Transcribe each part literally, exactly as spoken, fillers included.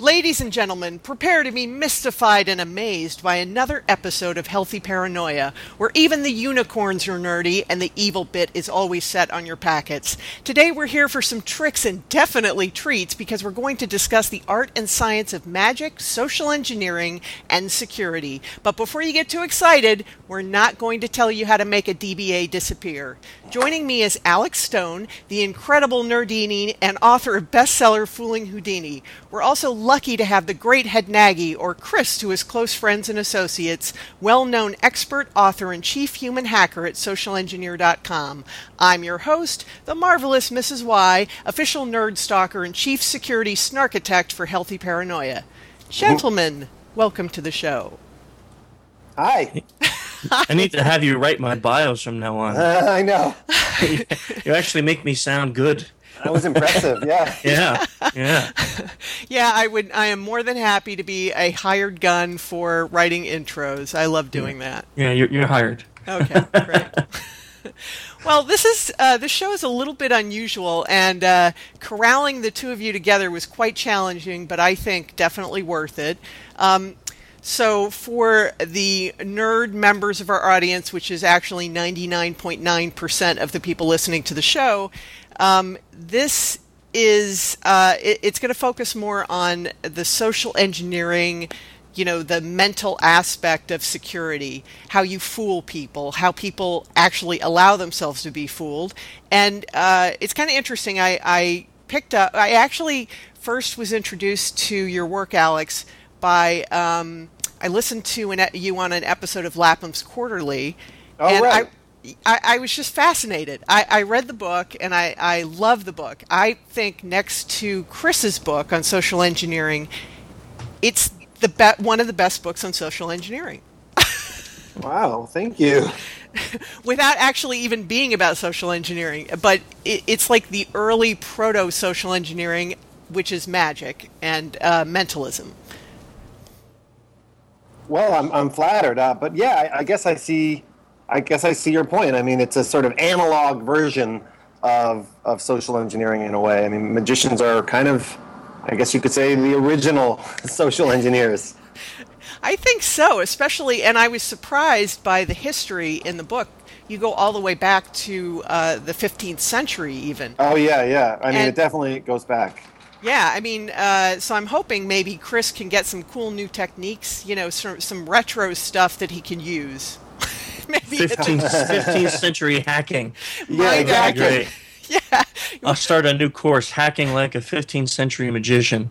Ladies and gentlemen, prepare to be mystified and amazed by another episode of Healthy Paranoia, where even the unicorns are nerdy and the evil bit is always set on your packets. Today we're here for some tricks and definitely treats because we're going to discuss the art and science of magic, social engineering, and security. But before you get too excited, we're not going to tell you how to make a D B A disappear. Joining me is Alex Stone, the incredible Nerdini and author of bestseller Fooling Houdini. We're also lucky to have the great Head Nagy, or Chris to his close friends and associates, well-known expert, author, and chief human hacker at social engineer dot com. I'm your host, the marvelous Missus Y, official nerd stalker and chief security snarkitect for Healthy Paranoia. Gentlemen, welcome to the show. Hi. I need to have you write my bios from now on. Uh, I know. You actually make me sound good. That was impressive, yeah. Yeah, yeah. Yeah, I would. I am more than happy to be a hired gun for writing intros. I love doing yeah. that. Yeah, you're, you're hired. Okay, great. Well, this is uh, this show is a little bit unusual, and uh, corralling the two of you together was quite challenging, but I think definitely worth it. Um, So for the nerd members of our audience, which is actually ninety-nine point nine percent of the people listening to the show, um, this is, uh, it, it's going to focus more on the social engineering, you know, the mental aspect of security, how you fool people, how people actually allow themselves to be fooled. And uh, it's kind of interesting. I, I picked up, I actually first was introduced to your work, Alex, by... Um, I listened to an, you on an episode of Lapham's Quarterly, oh, and right. I, I, I was just fascinated. I, I read the book, and I, I love the book. I think next to Chris's book on social engineering, it's the be- one of the best books on social engineering. Wow, thank you. Without actually even being about social engineering, but it, it's like the early proto-social engineering, which is magic and uh, mentalism. Well, I'm I'm flattered, uh, but yeah, I, I guess I see, I guess I see your point. I mean, it's a sort of analog version of of social engineering in a way. I mean, magicians are kind of, I guess you could say, the original social engineers. I think so, especially, and I was surprised by the history in the book. You go all the way back to uh, the fifteenth century, even. Oh yeah, yeah. I mean, And- it definitely goes back. Yeah, I mean, uh, so I'm hoping maybe Chris can get some cool new techniques, you know, some, some retro stuff that he can use. Maybe fifteenth, fifteenth century hacking. Yeah, My exactly. God. Great. Yeah. I'll start a new course, Hacking Like a fifteenth Century Magician.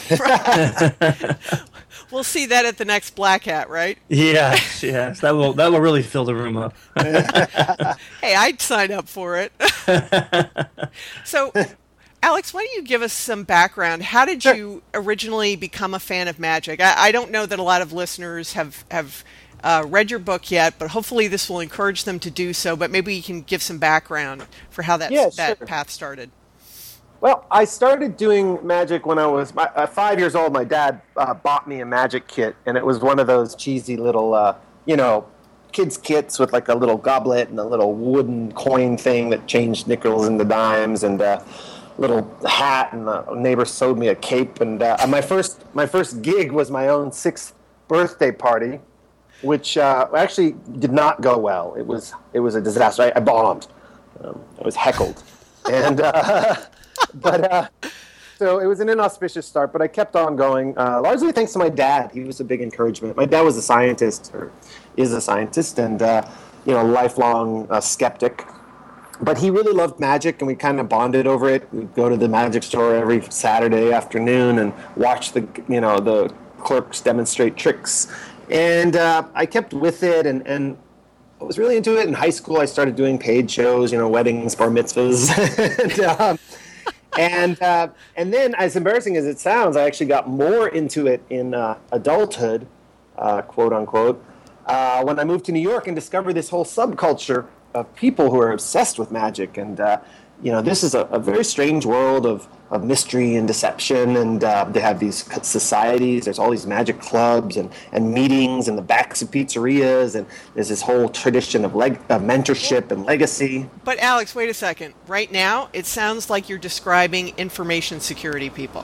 We'll see that at the next Black Hat, right? Yes, yes. That will that will really fill the room up. Hey, I'd sign up for it. So, Alex, why don't you give us some background? How did Sure. you originally become a fan of magic? I, I don't know that a lot of listeners have, have uh, read your book yet, but hopefully this will encourage them to do so. But maybe you can give some background for how that, Yeah, that sure. path started. Well, I started doing magic when I was my, uh, five years old. My dad uh, bought me a magic kit, and it was one of those cheesy little, uh, you know, kids' kits with like a little goblet and a little wooden coin thing that changed nickels into dimes, and a little hat, and a neighbor sewed me a cape. And uh, my first my first gig was my own sixth birthday party, which uh, actually did not go well. It was it was a disaster. I, I bombed. Um, I was heckled, and. Uh, But uh, so it was an inauspicious start, but I kept on going, uh, largely thanks to my dad. He was a big encouragement. My dad was a scientist, or is a scientist, and uh, you know, lifelong uh, skeptic. But he really loved magic, and we kind of bonded over it. We'd go to the magic store every Saturday afternoon and watch the you know the clerks demonstrate tricks. And uh, I kept with it, and and. I was really into it. In high school, I started doing paid shows, you know, weddings, bar mitzvahs, and, um, and uh, and then, as embarrassing as it sounds, I actually got more into it in uh, adulthood, uh, quote unquote, uh, when I moved to New York and discovered this whole subculture of people who are obsessed with magic. And uh, you know, this is a, a very strange world of, of mystery and deception, and uh, they have these societies. There's all these magic clubs and, and meetings in the backs of pizzerias, and there's this whole tradition of, leg- of mentorship and legacy. But Alex, wait a second. Right now, it sounds like you're describing information security people.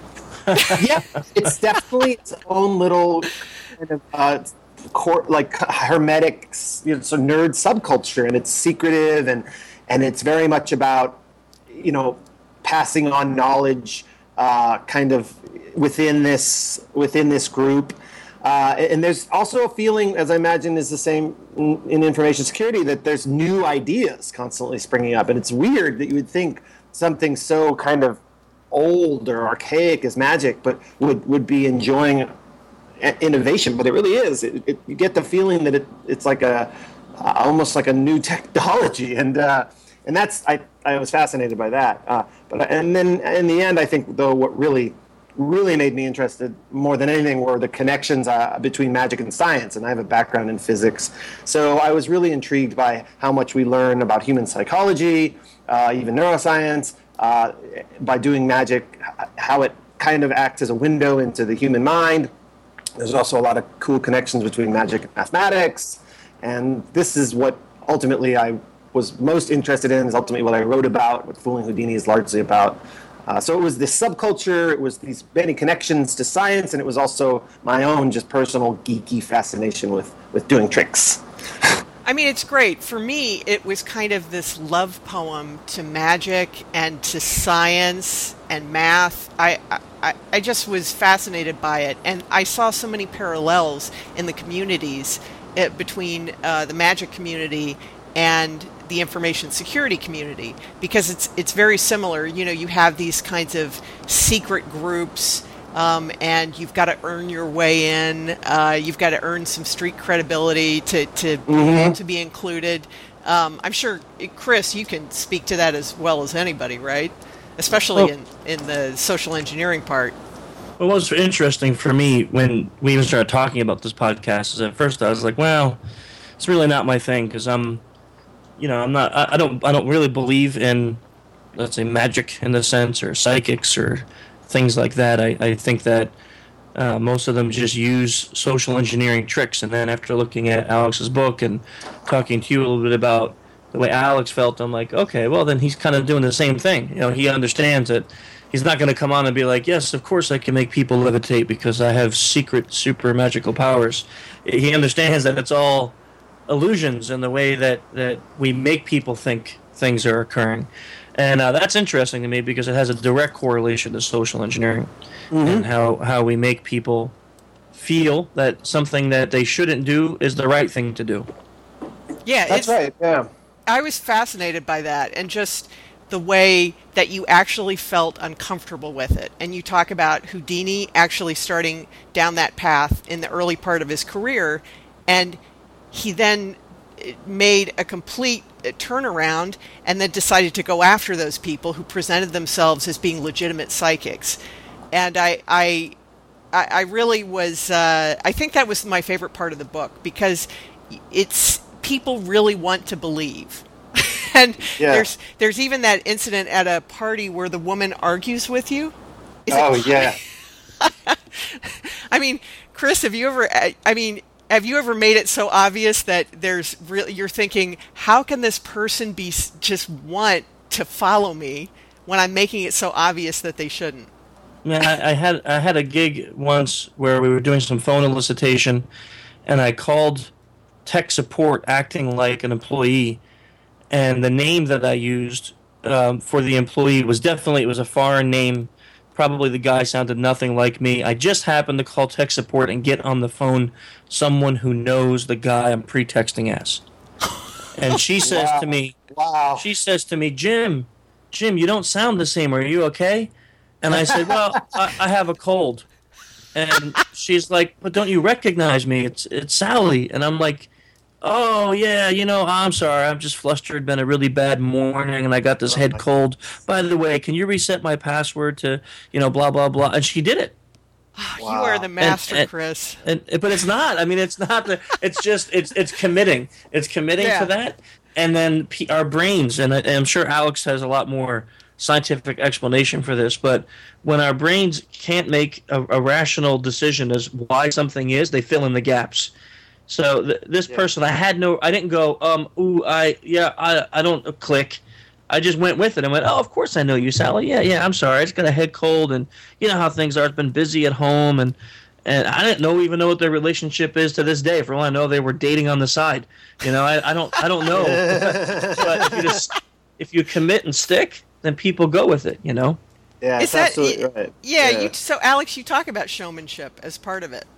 Yeah, it's definitely its own little kind of uh, cor- like hermetic, you know, so nerd subculture, and it's secretive, and and it's very much about, you know, passing on knowledge, uh, kind of within this within this group. Uh, and there's also a feeling, as I imagine is the same in, in information security, that there's new ideas constantly springing up. And it's weird that you would think something so kind of old or archaic as magic, but would, would be enjoying innovation. But it really is. It, it, you get the feeling that it, it's like a uh, almost like a new technology. And uh, and that's I, I was fascinated by that. Uh, but and then in the end, I think, though, what really really made me interested more than anything were the connections uh, between magic and science, and I have a background in physics, so I was really intrigued by how much we learn about human psychology, uh, even neuroscience, uh, by doing magic, how it kind of acts as a window into the human mind. There's also a lot of cool connections between magic and mathematics, and this is what ultimately I was most interested in, is ultimately what I wrote about, what Fooling Houdini is largely about. Uh, so it was this subculture, it was these many connections to science, and it was also my own just personal geeky fascination with, with doing tricks. I mean, it's great. For me, it was kind of this love poem to magic and to science and math. I, I, I just was fascinated by it, and I saw so many parallels in the communities uh, between uh, the magic community and the information security community, because it's it's very similar. You know, you have these kinds of secret groups, um, and you've got to earn your way in. Uh, you've got to earn some street credibility to to Mm-hmm. to be included. Um, I'm sure, Chris, you can speak to that as well as anybody, right? Especially Well- in in the social engineering part. What was interesting for me when we even started talking about this podcast is at first I was like, well, it's really not my thing because I'm, you know, I'm not, I, I don't, I don't really believe in, let's say, magic in the sense, or psychics or things like that. I, I think that uh, most of them just use social engineering tricks. And then after looking at Alex's book and talking to you a little bit about the way Alex felt, I'm like, okay, well then he's kind of doing the same thing. You know, he understands that he's not going to come on and be like, yes, of course I can make people levitate because I have secret super magical powers. He understands that it's all illusions in the way that, that we make people think things are occurring. And uh, that's interesting to me because it has a direct correlation to social engineering. Mm-hmm. And how, how we make people feel that something that they shouldn't do is the right thing to do. Yeah, That's it's, right, yeah. I was fascinated by that, and just the way that you actually felt uncomfortable with it. And you talk about Houdini actually starting down that path in the early part of his career, and he then made a complete turnaround and then decided to go after those people who presented themselves as being legitimate psychics. And I, I, I really was, uh, I think that was my favorite part of the book, because it's, people really want to believe. And Yeah. there's there's even that incident at a party where the woman argues with you. Is it- Oh, yeah. I mean, Chris, have you ever? I mean, have you ever made it so obvious that there's really, you're thinking, how can this person be s- just want to follow me when I'm making it so obvious that they shouldn't? Man, I, I had I had a gig once where we were doing some phone elicitation, and I called tech support acting like an employee, and the name that I used um, for the employee was definitely, it was a foreign name. Probably the guy sounded nothing like me. I just happened to call tech support and get on the phone someone who knows the guy I'm pretexting as, and she says Wow. to me, Wow. she says to me, Jim, Jim, you don't sound the same. Are you okay? And I said, well, I, I have a cold. And she's like, but don't you recognize me? It's it's Sally. And I'm like, oh, yeah, you know, I'm sorry. I'm just flustered. Been a really bad morning, and I got this head cold. By the way, can you reset my password to, you know, blah, blah, blah? And she did it. Oh, Wow. You are the master, And- and- Chris. And, but it's not. I mean, it's not. The, it's just, it's it's committing. It's committing Yeah. to that. And then P- our brains, and, I, and I'm sure Alex has a lot more scientific explanation for this, but when our brains can't make a, a rational decision as why something is, they fill in the gaps. So th- this Yeah. person, I had no, I didn't go, um, ooh, I, yeah, I, I don't click. I just went with it and went, oh, of course I know you, Sally. Yeah, yeah, I'm sorry. I just got a head cold, and you know how things are. It's been busy at home, and and I didn't know even know what their relationship is to this day. For all I know, they were dating on the side. You know, I, I don't I don't know. But if you just if you commit and stick, then people go with it. You know. Yeah, Is that's that, absolutely right. Yeah, yeah. You, so Alex, you talk about showmanship as part of it.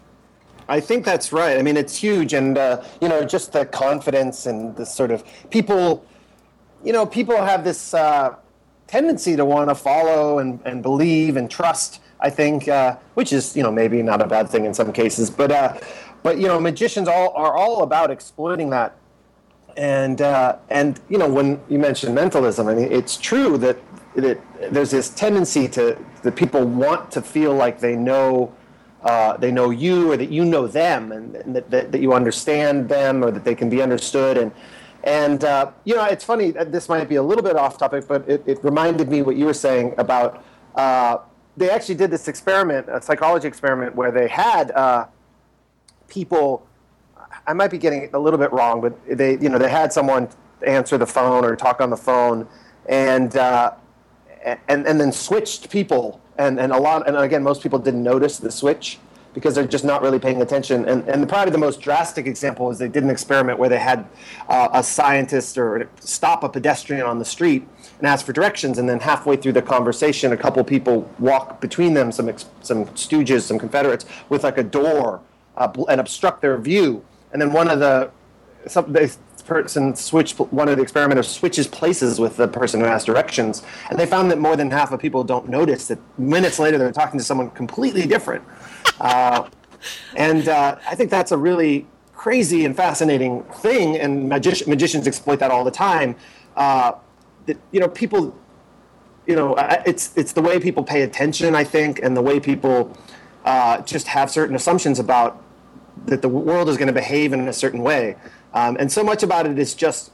I think that's right. I mean, it's huge, and uh, you know, just the confidence and the sort of people. You know, people have this uh, tendency to want to follow and, and believe and trust, I think, uh, which is, you know, maybe not a bad thing in some cases. But, uh, but you know, magicians all are all about exploiting that. And, uh, and you know, when you mentioned mentalism, I mean, it's true that, that there's this tendency to that people want to feel like they know uh, they know you or that you know them and, and that, that, that you understand them or that they can be understood. And And, uh, you know, it's funny, this might be a little bit off topic, but it, it reminded me what you were saying about, uh, they actually did this experiment, a psychology experiment, where they had uh, people, I might be getting it a little bit wrong, but they, you know, they had someone answer the phone or talk on the phone and, uh, and, and then switched people. And, and a lot, and again, most people didn't notice the switch, because they're just not really paying attention. And, and probably the most drastic example is they did an experiment where they had uh, a scientist or stop a pedestrian on the street and ask for directions, and then halfway through the conversation, a couple people walk between them, some ex- some stooges, some Confederates, with like a door uh, and obstruct their view. And then one of the some, the person switched, one of the experimenters switches places with the person who asked directions, and they found that more than half of people don't notice that minutes later they're talking to someone completely different. Uh, and uh, I think that's a really crazy and fascinating thing, and magi- magicians exploit that all the time. Uh, that, you know, people, you know, it's it's the way people pay attention, I think, and the way people uh, just have certain assumptions about that the world is going to behave in a certain way. Um, and so much about it is just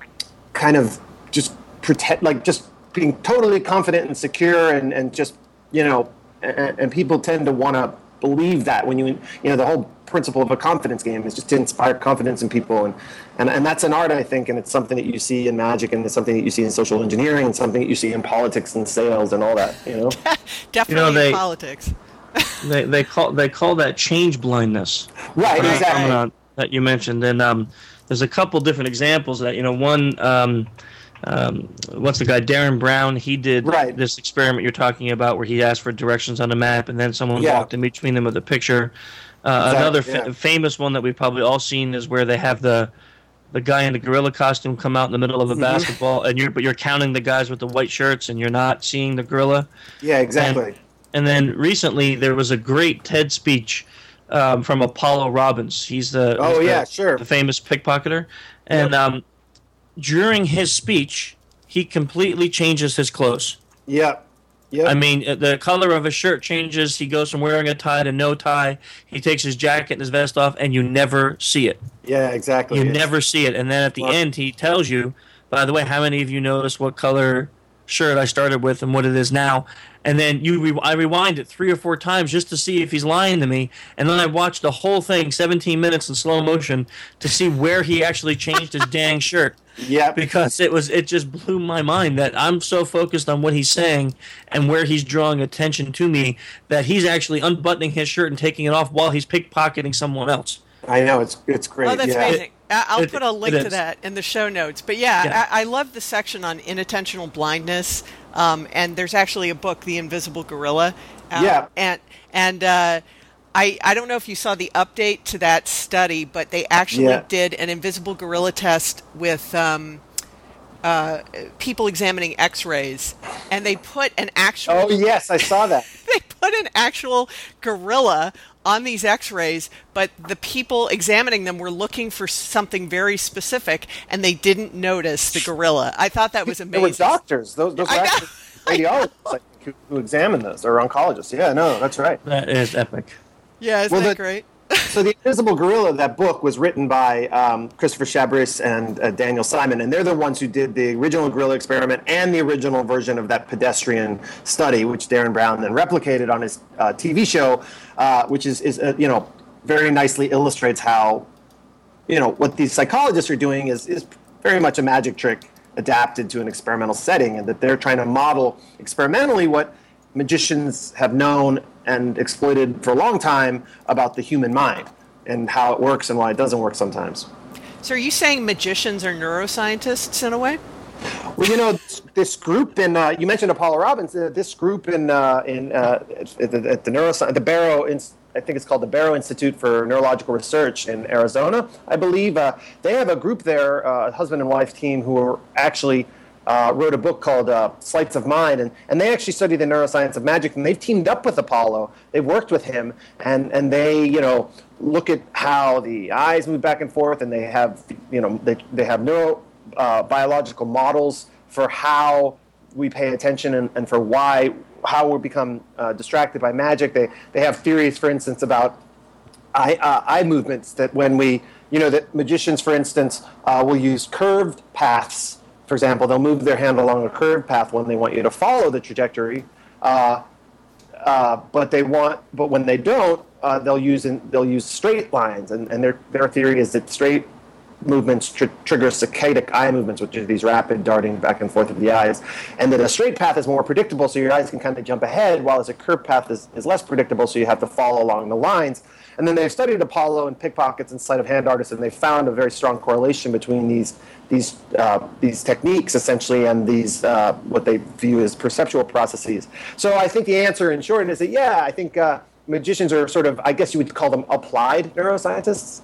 kind of just pretend, like just being totally confident and secure, and, and just, you know, and, and people tend to want to believe that when you, you know, the whole principle of a confidence game is just to inspire confidence in people. And, and, and that's an art, I think, and it's something that you see in magic, and it's something that you see in social engineering, and something that you see in politics and sales and all that, you know? Definitely you know, they, in politics. they, they, call, they call that change blindness. Right, exactly. Phenomenon that you mentioned. And um, there's a couple different examples of that. You know, one... Um, Um, what's the guy, Darren Brown? He did right. this experiment you're talking about, where he asked for directions on a map, and then someone yeah. walked in between them with a picture. Uh, exactly, another fa- yeah. famous one that we've probably all seen is where they have the the guy in the gorilla costume come out in the middle of a mm-hmm. basketball, and you're but you're counting the guys with the white shirts, and you're not seeing the gorilla. Yeah, exactly. And, and then recently there was a great TED speech um, from Apollo Robbins. He's the oh he's yeah, the, sure, the famous pickpocketer, and. Yep. Um, During his speech, he completely changes his clothes. Yeah. Yep. I mean, the color of his shirt changes. He goes from wearing a tie to no tie. He takes his jacket and his vest off, and you never see it. Yeah, exactly. You yes. never see it. And then at the well, end, he tells you, by the way, how many of you noticed what color shirt I started with and what it is now? And then you, re- I rewind it three or four times just to see if he's lying to me. And then I watched the whole thing, seventeen minutes in slow motion, to see where he actually changed his dang shirt. Yeah, because it was it just blew my mind that I'm so focused on what he's saying and where he's drawing attention to me that he's actually unbuttoning his shirt and taking it off while he's pickpocketing someone else. I know, it's it's great. Oh, that's yeah. amazing. I'll It- put a link it to is. that in the show notes. But yeah, Yeah. I, I love the section on inattentional blindness. Um, and there's actually a book, The Invisible Gorilla. Uh, Yeah. And and uh, I I don't know if you saw the update to that study, but they actually Yeah. did an invisible gorilla test with um, uh, people examining X-rays, and they put an actual Oh yes, I saw that. they put an actual gorilla on these X-rays, but the people examining them were looking for something very specific, and they didn't notice the gorilla. I thought that was There amazing. were doctors. Those, those were I know. actually radiologists, I think, who, who examined those, or oncologists. Yeah, no, that's right. That is epic. Yeah, isn't Well, that the- great? So The Invisible Gorilla, that book was written by um, Christopher Chabris and uh, Daniel Simon, and they're the ones who did the original gorilla experiment and the original version of that pedestrian study, which Darren Brown then replicated on his uh, T V show, uh, which is, is uh, you know, very nicely illustrates how, you know, what these psychologists are doing is, is very much a magic trick adapted to an experimental setting, and that they're trying to model experimentally what magicians have known and exploited for a long time about the human mind and how it works and why it doesn't work sometimes. So are you saying magicians are neuroscientists in a way? Well, you know, this group in, uh, you mentioned Apollo Robbins, uh, this group in, uh, in uh, at, the, at the neuroscience, the Barrow, I think it's called the Barrow Institute for Neurological Research in Arizona, I believe. Uh, they have a group there, uh, a husband and wife team, who are actually uh, wrote a book called uh, Sleights of Mind, and, and they actually study the neuroscience of magic, and they've teamed up with Apollo. They've worked with him, and, and they, you know, look at how the eyes move back and forth, and they have, you know, they, they have neuro... Uh, biological models for how we pay attention and, and for why how we become uh, distracted by magic. They they have theories, for instance, about eye, uh, eye movements, that when we, you know, that magicians, for instance, uh, will use curved paths. For example, they'll move their hand along a curved path when they want you to follow the trajectory, uh, uh, but they want, but when they don't, uh, they'll use in, they'll use straight lines, and, and their their theory is that straight movements tr- trigger saccadic eye movements, which are these rapid darting back and forth of the eyes, and that a straight path is more predictable, so your eyes can kind of jump ahead, while as a curved path is, is less predictable, so you have to follow along the lines. And then they've studied Apollo and pickpockets and sleight of hand artists, and they found a very strong correlation between these these uh, these techniques, essentially, and these uh, what they view as perceptual processes. So I think the answer, in short, is that yeah, I think uh, magicians are sort of, I guess you would call them applied neuroscientists.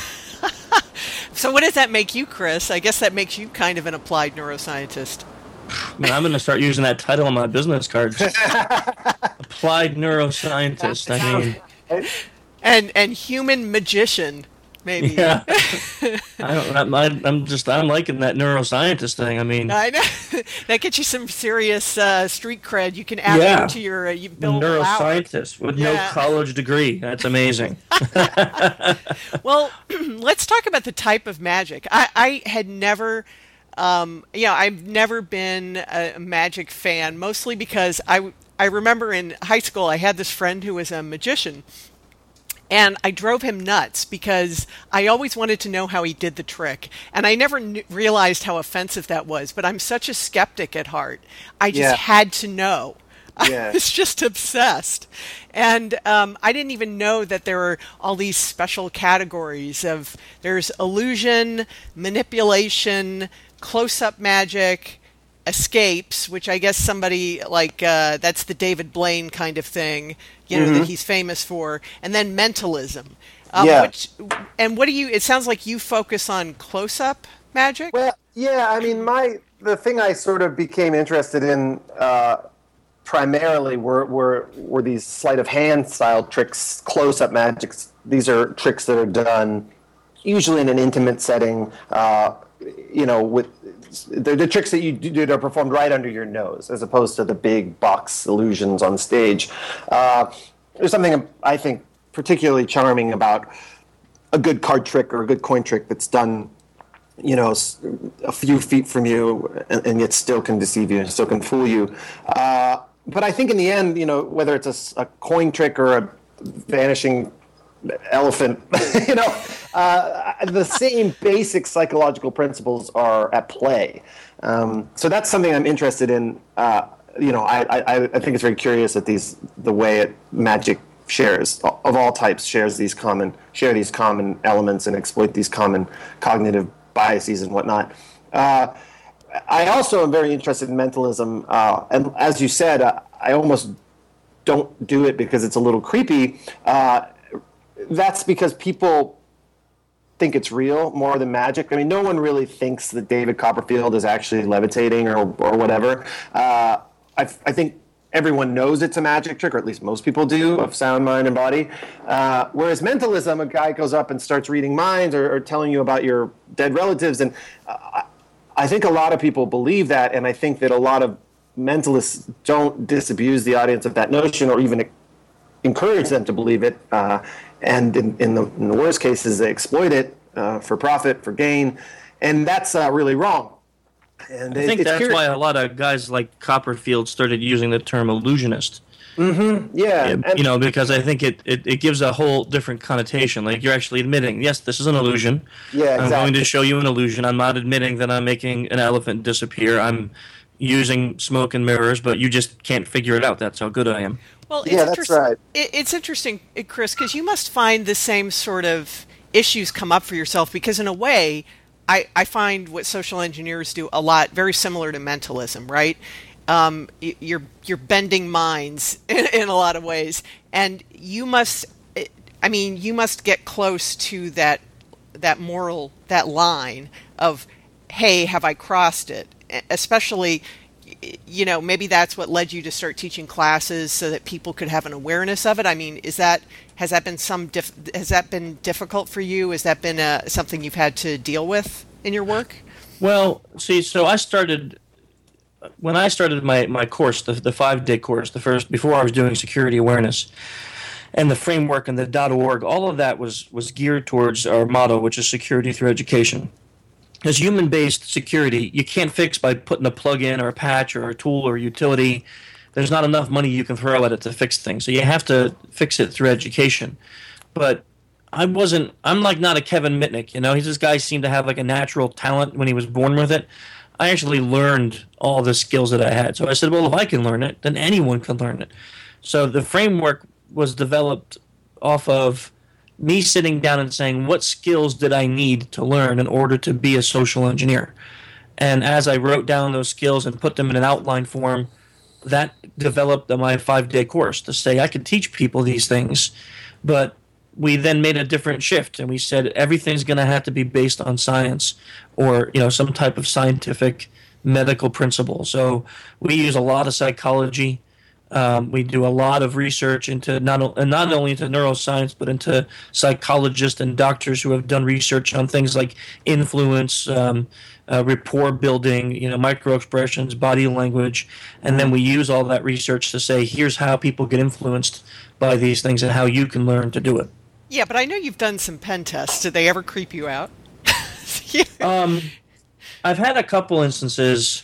So what does that make you, Chris? I guess that makes you kind of an applied neuroscientist. Man, I'm going to start using that title on my business cards. Applied neuroscientist. I mean, and and human magician, maybe. Yeah. I don't. I, I'm just. I'm liking that neuroscientist thing. I mean, I know that gets you some serious uh, street cred. You can add yeah. it to your uh, you build neuroscientist with yeah. no college degree. That's amazing. Well, let's talk about the type of magic. I, I had never, um, you know, I've never been a magic fan, mostly because I, I remember in high school I had this friend who was a magician, and I drove him nuts because I always wanted to know how he did the trick. And I never knew, realized how offensive that was, but I'm such a skeptic at heart. I just yeah. had to know. Yeah. I was just obsessed. And um, I didn't even know that there were all these special categories of, there's illusion, manipulation, close-up magic, escapes, which I guess somebody like, uh, that's the David Blaine kind of thing, you know, mm-hmm. that he's famous for, and then mentalism. Um, yeah. Which, and what do you, it sounds like you focus on close-up magic? Well, yeah, I mean, my, the thing I sort of became interested in, uh, primarily were, were were these sleight of hand style tricks, close-up magics. These are tricks that are done usually in an intimate setting. Uh, you know, with they're the tricks that you do that are performed right under your nose, as opposed to the big box illusions on stage. Uh, there's something I think particularly charming about a good card trick or a good coin trick that's done, you know, a few feet from you, and, and yet still can deceive you and still can fool you. Uh, But I think in the end, you know, whether it's a, a coin trick or a vanishing elephant, you know, uh, the same basic psychological principles are at play. Um, so that's something I'm interested in. Uh, you know, I, I, I think it's very curious that these the way it, magic shares of all types shares these common share these common elements and exploit these common cognitive biases and whatnot. Uh, I also am very interested in mentalism, uh, and as you said, uh, I almost don't do it because it's a little creepy. Uh, that's because people think it's real more than magic. I mean, no one really thinks that David Copperfield is actually levitating or or whatever. Uh, I, I think everyone knows it's a magic trick, or at least most people do, of sound mind and body. Uh, whereas mentalism, a guy goes up and starts reading minds or, or telling you about your dead relatives, and uh, I think a lot of people believe that, and I think that a lot of mentalists don't disabuse the audience of that notion or even encourage them to believe it. Uh, and in, in, the, in the worst cases, they exploit it uh, for profit, for gain, and that's uh, really wrong. And I it, think it's that's curious. why a lot of guys like Copperfield started using the term illusionist, Mm-hmm. Yeah. Yeah, you know, because I think it, it, it gives a whole different connotation. Like you're actually admitting, yes, this is an illusion. Yeah, exactly. I'm going to show you an illusion. I'm not admitting that I'm making an elephant disappear. I'm using smoke and mirrors, but you just can't figure it out. That's how good I am. Well, it's yeah, that's right. It, it's interesting, Chris, because you must find the same sort of issues come up for yourself, because in a way, I, I find what social engineers do a lot very similar to mentalism, right? Um, you're you're bending minds in, in a lot of ways, and you must, I mean, you must get close to that that moral, that line of, hey, have I crossed it? Especially, you know, maybe that's what led you to start teaching classes so that people could have an awareness of it. I mean, is that has that been some dif- has that been difficult for you? Has that been uh, something you've had to deal with in your work? Well, see, so I started. When I started my, my course, the, the five-day course, the first before I was doing security awareness, and the framework and the .org, all of that was, was geared towards our motto, which is security through education. As human-based security, you can't fix by putting a plug-in or a patch or a tool or utility. There's not enough money you can throw at it to fix things, so you have to fix it through education. But I wasn't. I'm like not a Kevin Mitnick, you know. He's this guy seemed to have like a natural talent when he was born with it. I actually learned all the skills that I had. So I said, well, if I can learn it, then anyone can learn it. So the framework was developed off of me sitting down and saying, what skills did I need to learn in order to be a social engineer? And as I wrote down those skills and put them in an outline form, that developed my five-day course to say I could teach people these things. But we then made a different shift, and we said everything's going to have to be based on science or, you know, some type of scientific medical principle. So we use a lot of psychology. Um, we do a lot of research into not, and not only into neuroscience, but into psychologists and doctors who have done research on things like influence, um, uh, rapport building, you know, micro expressions, body language, and then we use all that research to say, here's how people get influenced by these things and how you can learn to do it. Yeah, but I know you've done some pen tests. Did they ever creep you out? um, I've had a couple instances.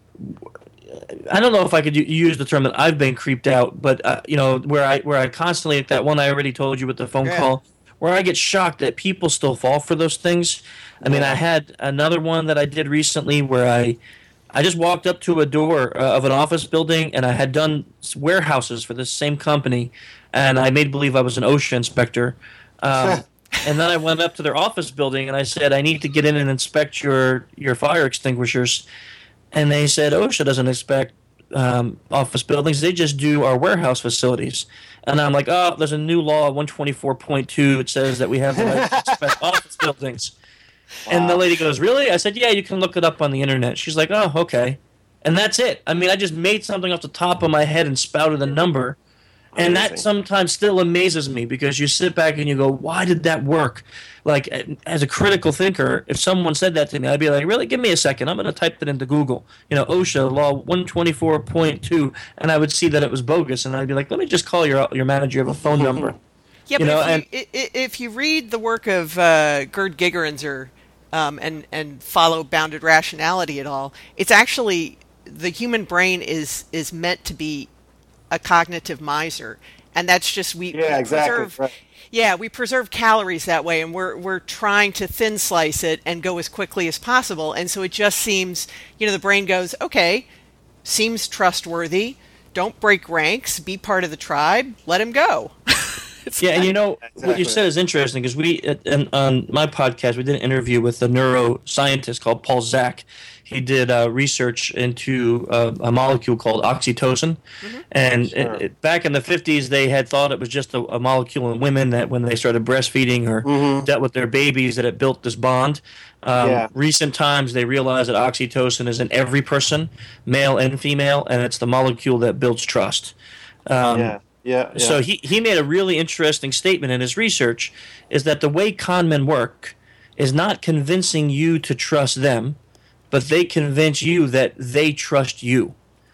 I don't know if I could use the term that I've been creeped out, but uh, you know, where I where I constantly, like that one I already told you with the phone yeah. call, where I get shocked that people still fall for those things. I mean, I had another one that I did recently where I I just walked up to a door uh, of an office building, and I had done warehouses for this same company, and I made believe I was an OSHA inspector. Um, and then I went up to their office building, and I said, I need to get in and inspect your, your fire extinguishers. And they said, OSHA doesn't inspect um, office buildings. They just do our warehouse facilities. And I'm like, oh, there's a new law, one twenty-four point two. It says that we have the right to inspect office buildings. Wow. And the lady goes, really? I said, yeah, you can look it up on the internet. She's like, oh, okay. And that's it. I mean, I just made something off the top of my head and spouted a number. And Amazing. That sometimes still amazes me because you sit back and you go, why did that work? Like, as a critical thinker, if someone said that to me, I'd be like, really? Give me a second. I'm going to type it into Google. You know, OSHA law one twenty-four point two, and I would see that it was bogus. And I'd be like, let me just call your your manager. You have a phone number. Yeah, you but know, if, and, you, if you read the work of uh, Gerd Gigerenzer um, and, and follow bounded rationality at all, it's actually the human brain is is meant to be a cognitive miser, and that's just we, yeah, we exactly. preserve right. yeah we preserve calories that way, and we're we're trying to thin slice it and go as quickly as possible. And so it just seems, you know, the brain goes, okay, seems trustworthy, don't break ranks, be part of the tribe, let him go. Yeah, and you know, exactly. What you said is interesting because we, and on my podcast, we did an interview with a neuroscientist called Paul Zak. He did uh, research into uh, a molecule called oxytocin, mm-hmm. and sure. it, it, back in the fifties, they had thought it was just a, a molecule in women that when they started breastfeeding or mm-hmm. dealt with their babies, that it built this bond. Um, yeah. Recent times, they realized that oxytocin is in every person, male and female, and it's the molecule that builds trust. Um, yeah. Yeah, yeah. So he, he made a really interesting statement in his research, is that the way con men work is not convincing you to trust them, but they convince you that they trust you.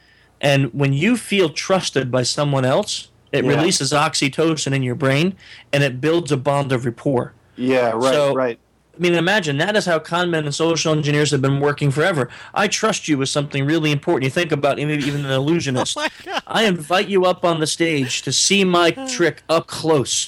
And when you feel trusted by someone else, it yeah. releases oxytocin in your brain, and it builds a bond of rapport. Yeah, right, so, right. I mean, imagine that is how con men and social engineers have been working forever. I trust you with something really important. You think about maybe even an illusionist. Oh my God. I invite you up on the stage to see my trick up close.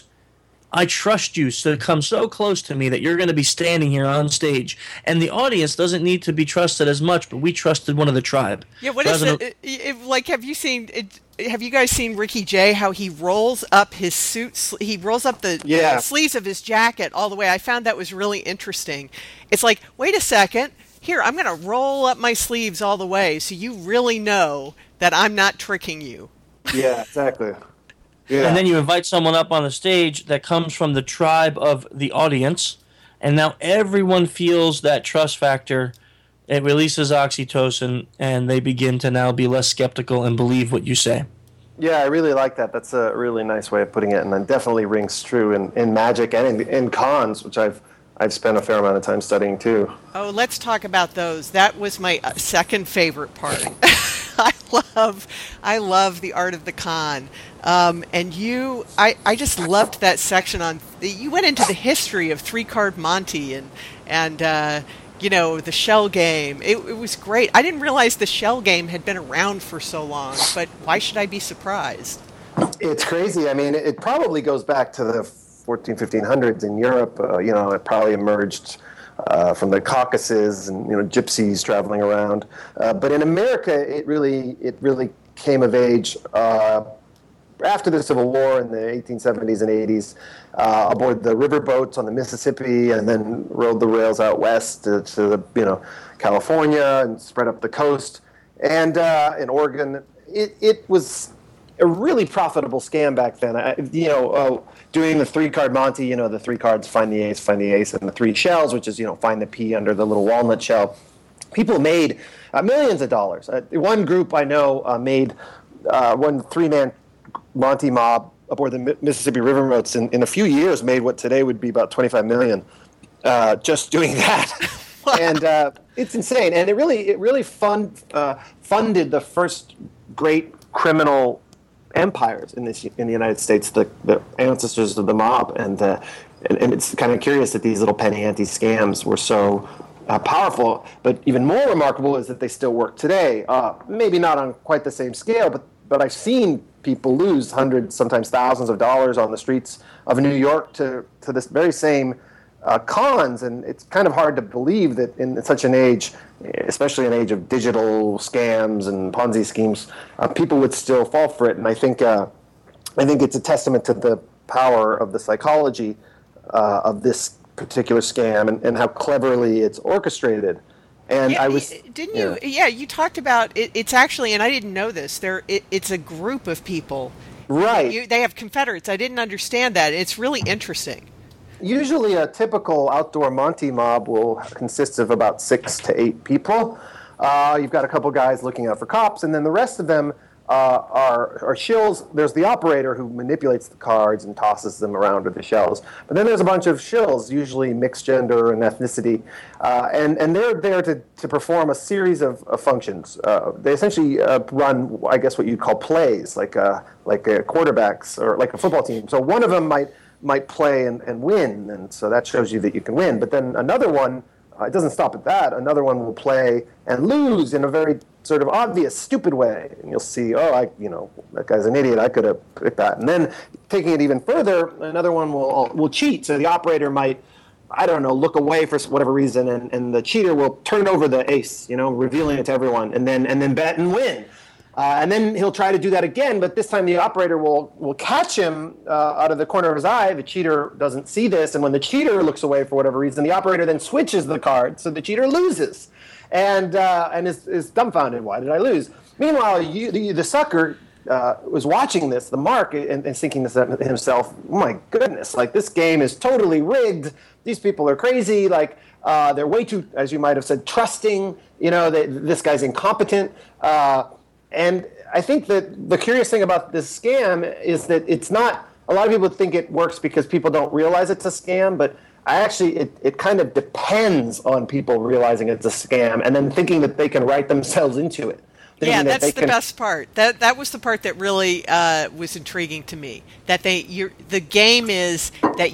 I trust you to come so close to me that you're going to be standing here on stage. And the audience doesn't need to be trusted as much, but we trusted one of the tribe. Yeah, what So is as an- it? it- it- Like, have you seen? It, have you guys seen Ricky Jay? How he rolls up his suit? sl- He rolls up the Yeah. sleeves of his jacket all the way. I found that was really interesting. It's like, wait a second. Here, I'm going to roll up my sleeves all the way, so you really know that I'm not tricking you. Yeah, exactly. Yeah. And then you invite someone up on the stage that comes from the tribe of the audience, and now everyone feels that trust factor. It releases oxytocin, and they begin to now be less skeptical and believe what you say. Yeah, I really like that. That's a really nice way of putting it, and it definitely rings true in, in magic and in, in cons, which I've I've spent a fair amount of time studying too. Oh, let's talk about those. That was my uh, second favorite part. I love, I love the art of the con, um, and you, I, I just loved that section on. You went into the history of three card Monty and and uh, you know the shell game. It, it was great. I didn't realize the shell game had been around for so long, but why should I be surprised? It's crazy. I mean, it, it probably goes back to the fourteen, fifteen hundreds in Europe. Uh, you know, it probably emerged uh, from the Caucasus and, you know, gypsies traveling around. Uh, but in America, it really it really came of age uh, after the Civil War in the eighteen seventies and eighties, uh, aboard the river boats on the Mississippi, and then rode the rails out west to, to the, you know, California and spread up the coast. And uh, in Oregon, it, it was a really profitable scam back then. I, you know, uh, doing the three-card Monty, you know, the three cards, find the ace, find the ace, and the three shells, which is, you know, find the pea under the little walnut shell. People made uh, millions of dollars. Uh, one group I know uh, made uh, one three-man Monty mob aboard the Mi- Mississippi River boats in, in a few years made what today would be about twenty-five million dollars uh, just doing that. And uh, it's insane. And it really, it really fund, uh, funded the first great criminal empires in this in the United States, the, the ancestors of the mob, and, uh, and and it's kind of curious that these little penny ante scams were so uh, powerful. But even more remarkable is that they still work today. Uh, maybe not on quite the same scale, but but I've seen people lose hundreds, sometimes thousands of dollars on the streets of New York to to this very same uh, cons, and it's kind of hard to believe that in such an age, especially an age of digital scams and Ponzi schemes, uh, people would still fall for it. And I think uh, I think it's a testament to the power of the psychology uh, of this particular scam and, and how cleverly it's orchestrated. And Yeah, I was, didn't yeah. you? Yeah, you talked about it. It's actually, and I didn't know this. There, it, it's a group of people. Right. You, they have confederates. I didn't understand that. It's really interesting. Usually a typical outdoor Monty mob will consist of about six to eight people. Uh, you've got a couple guys looking out for cops, and then the rest of them uh, are, are shills. There's the operator who manipulates the cards and tosses them around with the shells. But then there's a bunch of shills, usually mixed gender and ethnicity, uh, and, and they're there to, to perform a series of, of functions. Uh, they essentially uh, run, I guess, what you'd call plays, like, uh, like uh, quarterbacks or like a football team. So one of them might might play and, and win, and so that shows you that you can win. But then another one, uh, it doesn't stop at that. Another one will play and lose in a very sort of obvious, stupid way, and you'll see, oh, I, you know, that guy's an idiot. I could have picked that. And then taking it even further, another one will will cheat. So the operator might, I don't know, look away for whatever reason, and, and the cheater will turn over the ace, you know, revealing it to everyone, and then and then bet and win. Uh, and then he'll try to do that again, but this time the operator will, will catch him uh, out of the corner of his eye. The cheater doesn't see this, and when the cheater looks away for whatever reason, the operator then switches the card, so the cheater loses, and uh, and is, is dumbfounded. Why did I lose? Meanwhile, you, the, the sucker uh, was watching this, the mark, and, and thinking to himself, oh my goodness, like this game is totally rigged. These people are crazy. Like uh, they're way too, as you might have said, trusting. You know, they, this guy's incompetent. Uh, And I think that the curious thing about this scam is that it's not, a lot of people think it works because people don't realize it's a scam, but I actually, it, it kind of depends on people realizing it's a scam and then thinking that they can write themselves into it. Thinking Yeah, that that's the can, best part. That that was the part that really uh, was intriguing to me. That they, you're, the game is that you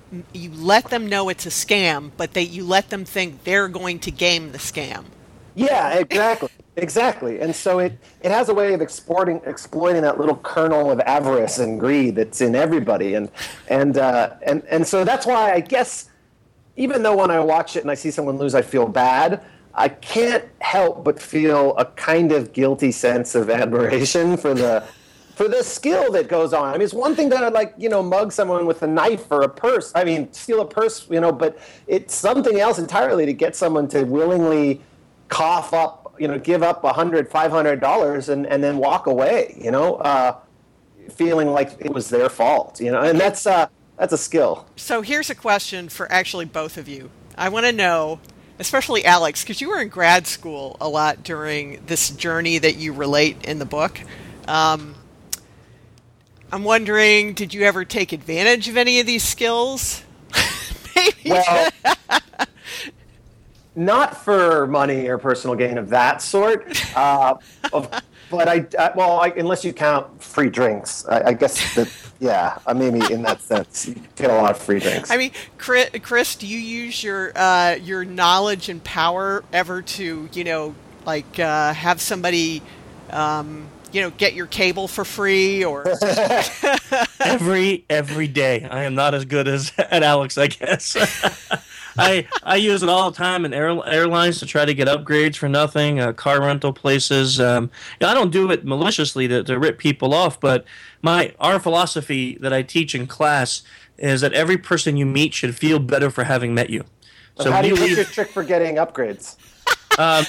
you let them know it's a scam, but that you let them think they're going to game the scam. Yeah, exactly. Exactly. And so it, it has a way of exporting, exploiting that little kernel of avarice and greed that's in everybody. And, and, uh, and, and so that's why I guess, even though when I watch it and I see someone lose, I feel bad, I can't help but feel a kind of guilty sense of admiration for the for the skill that goes on. I mean, it's one thing to, like, you know, mug someone with a knife or a purse. I mean, steal a purse, you know, but it's something else entirely to get someone to willingly cough up, you know, give up one hundred dollars, five hundred dollars and, and then walk away, you know, uh, feeling like it was their fault, you know, and that's uh, that's a skill. So here's a question for actually both of you. I want to know, especially Alex, because you were in grad school a lot during this journey that you relate in the book. Um, I'm wondering, did you ever take advantage of any of these skills? Maybe. Well, not for money or personal gain of that sort. Uh, of, but I, I well, I, unless you count free drinks, I, I guess that, yeah, uh, maybe in that sense, you get a lot of free drinks. I mean, Chris, Chris do you use your uh, your knowledge and power ever to, you know, like uh, have somebody, um, you know, get your cable for free or every every day? I am not as good as at Alex, I guess. I I use it all the time in air, airlines to try to get upgrades for nothing, uh, car rental places. Um, you know, I don't do it maliciously to, to rip people off, but my our philosophy that I teach in class is that every person you meet should feel better for having met you. So how do you, what's your trick for getting upgrades? Um,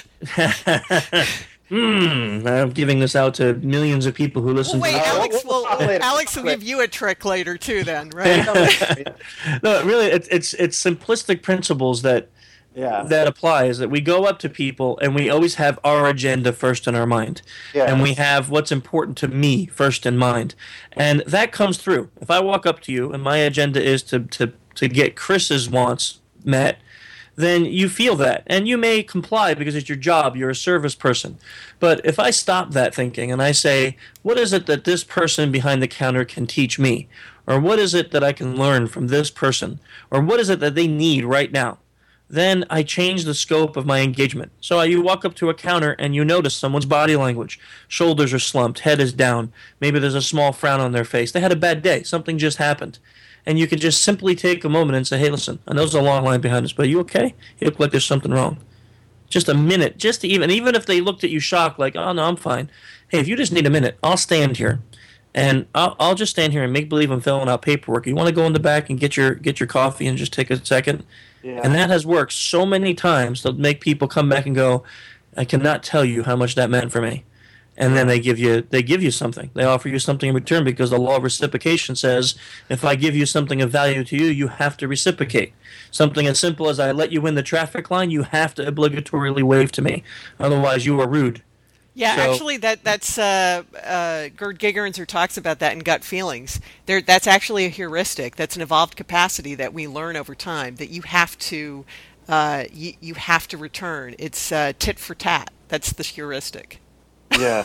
Hmm. I'm giving this out to millions of people who listen. Well, wait, to Alex will Alex will give you a trick later too. Then, right? No, really, it's it's it's simplistic principles that yeah. that apply. Is that we go up to people and we always have our agenda first in our mind, yeah. and we have what's important to me first in mind, and that comes through. If I walk up to you and my agenda is to to to get Chris's wants met, then you feel that, and you may comply because it's your job, you're a service person. But if I stop that thinking and I say, what is it that this person behind the counter can teach me? Or what is it that I can learn from this person? Or what is it that they need right now? Then I change the scope of my engagement. So you walk up to a counter and you notice someone's body language. Shoulders are slumped, head is down, maybe there's a small frown on their face. They had a bad day, something just happened. And you can just simply take a moment and say, hey, listen, I know there's a long line behind us, but are you okay? You look like there's something wrong. Just a minute, just to even, even if they looked at you shocked, like, oh, no, I'm fine. Hey, if you just need a minute, I'll stand here. And I'll, I'll just stand here and make believe I'm filling out paperwork. You want to go in the back and get your get your coffee and just take a second? Yeah. And that has worked so many times to make people come back and go, I cannot tell you how much that meant for me. And then they give you they give you something. They offer you something in return because the law of reciprocation says if I give you something of value to you, you have to reciprocate. Something as simple as I let you in the traffic line, you have to obligatorily wave to me. Otherwise, you are rude. Yeah, So- actually, that that's uh, uh, Gerd Gigerenzer talks about that in Gut Feelings. There, that's actually a heuristic. That's an evolved capacity that we learn over time. That you have to uh, you, you have to return. It's uh, tit for tat. That's the heuristic. Yeah.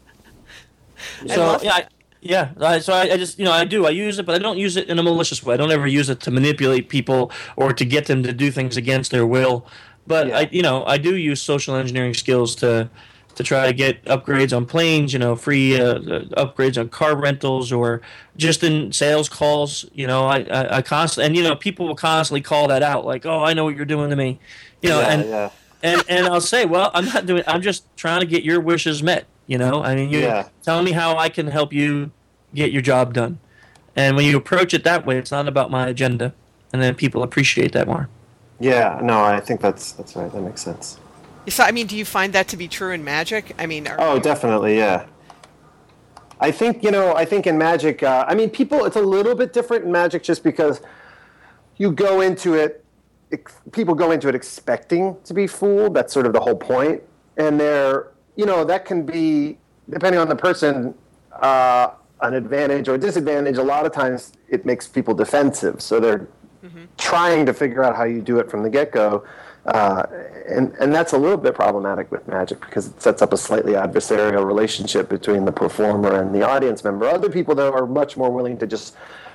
I So love yeah, I, that. yeah. I, so I, I just you know I do I use it, but I don't use it in a malicious way. I don't ever use it to manipulate people or to get them to do things against their will. But Yeah. I you know I do use social engineering skills to to try to get upgrades on planes, you know, free uh, uh, upgrades on car rentals, or just in sales calls. You know, I I, I constantly and you know people will constantly call that out, like, oh, I know what you're doing to me, you know, yeah, and. yeah. And and I'll say, well, I'm not doing. I'm just trying to get your wishes met. You know, I mean, you Yeah. tell me how I can help you get your job done. And when you approach it that way, it's not about my agenda, and then people appreciate that more. Yeah, no, I think that's that's right. That makes sense. So, I mean, do you find that to be true in Magic? I mean, are Oh, you- definitely, yeah. I think, you know, I think in Magic, uh, I mean, people, it's a little bit different in Magic just because you go into it, ex- people go into it expecting to be fooled. That's sort of the whole point. And they're, you know, that can be, depending on the person, uh, an advantage or a disadvantage. A lot of times it makes people defensive. So they're Mm-hmm. trying to figure out how you do it from the get-go. Uh, and, and that's a little bit problematic with Magic because it sets up a slightly adversarial relationship between the performer and the audience member. Other people, though, are much more willing to just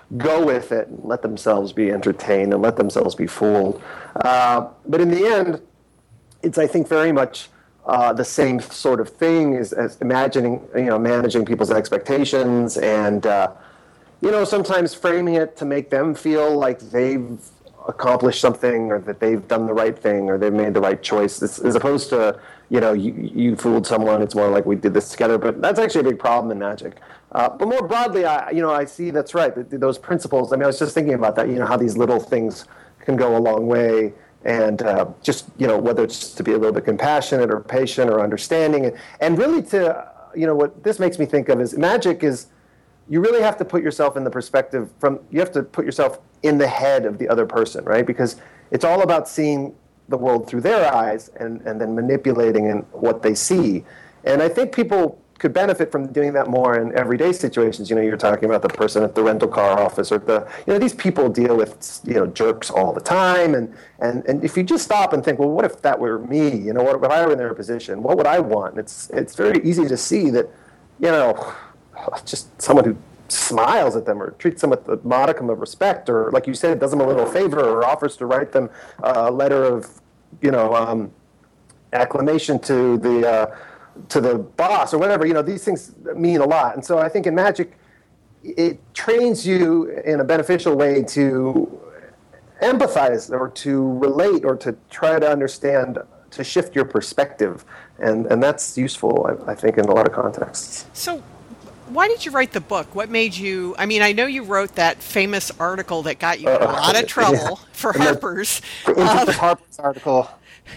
go with it and let themselves be entertained and let themselves be fooled. Uh, but in the end, it's, I think, very much uh, the same sort of thing as, as imagining, you know, managing people's expectations and, uh, you know, sometimes framing it to make them feel like they've accomplished something or that they've done the right thing or they've made the right choice, as, as opposed to, you know, you, you fooled someone. It's more like we did this together. But that's actually a big problem in magic. Uh, but more broadly, I, you know, I see that's right. That those principles. I mean, I was just thinking about that. You know, how these little things can go a long way, and uh, just, you know, whether it's to be a little bit compassionate or patient or understanding, and, and really to, you know, what this makes me think of is magic is you really have to put yourself in the perspective from. You have to put yourself in the head of the other person, right? Because it's all about seeing the world through their eyes and, and then manipulating in what they see. And I think people could benefit from doing that more in everyday situations. You know, you're talking about the person at the rental car office or the, you know, these people deal with, you know, jerks all the time. And, and, and if you just stop and think, well, what if that were me? You know, what if I were in their position? What would I want? It's, it's very easy to see that, you know, just someone who smiles at them or treats them with a modicum of respect, or like you said, does them a little favor or offers to write them a letter of, you know, um, acclamation to the uh, to the boss or whatever. You know, these things mean a lot. And so I think in magic, it trains you in a beneficial way to empathize or to relate or to try to understand, to shift your perspective. And, and that's useful, I, I think, in a lot of contexts. So why did you write the book? What made you, I mean, I know you wrote that famous article that got you in a lot of trouble yeah. for and Harper's. The, the um, Harper's article.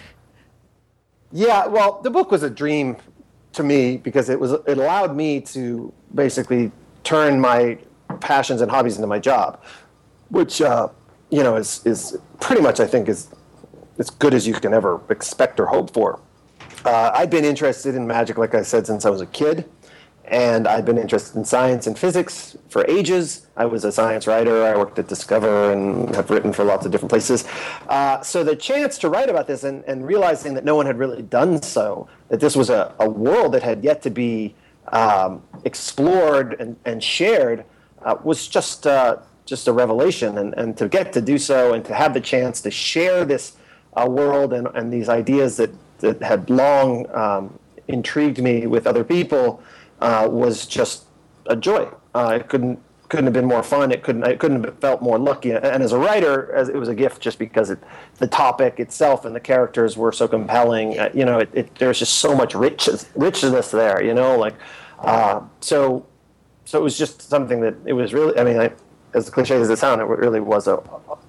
Yeah, well, the book was a dream to me because it was it allowed me to basically turn my passions and hobbies into my job, which, uh, you know, is, is pretty much, I think, is as good as you can ever expect or hope for. Uh, I've been interested in magic, like I said, since I was a kid. And I've been interested in science and physics for ages. I was a science writer. I worked at Discover and have written for lots of different places. Uh, so the chance to write about this and, and realizing that no one had really done so, that this was a, a world that had yet to be um, explored and, and shared, uh, was just uh, just a revelation. And, and to get to do so and to have the chance to share this uh, world and, and these ideas that, that had long um, intrigued me with other people, Uh, was just a joy. Uh, it couldn't couldn't have been more fun. It couldn't it couldn't have felt more lucky. And as a writer, as it was a gift, just because it, the topic itself and the characters were so compelling. Uh, you know, it, it, there's just so much rich richness there. You know, like uh, so. So it was just something that it was really. I mean, I, as cliche as it sounded, it really was a,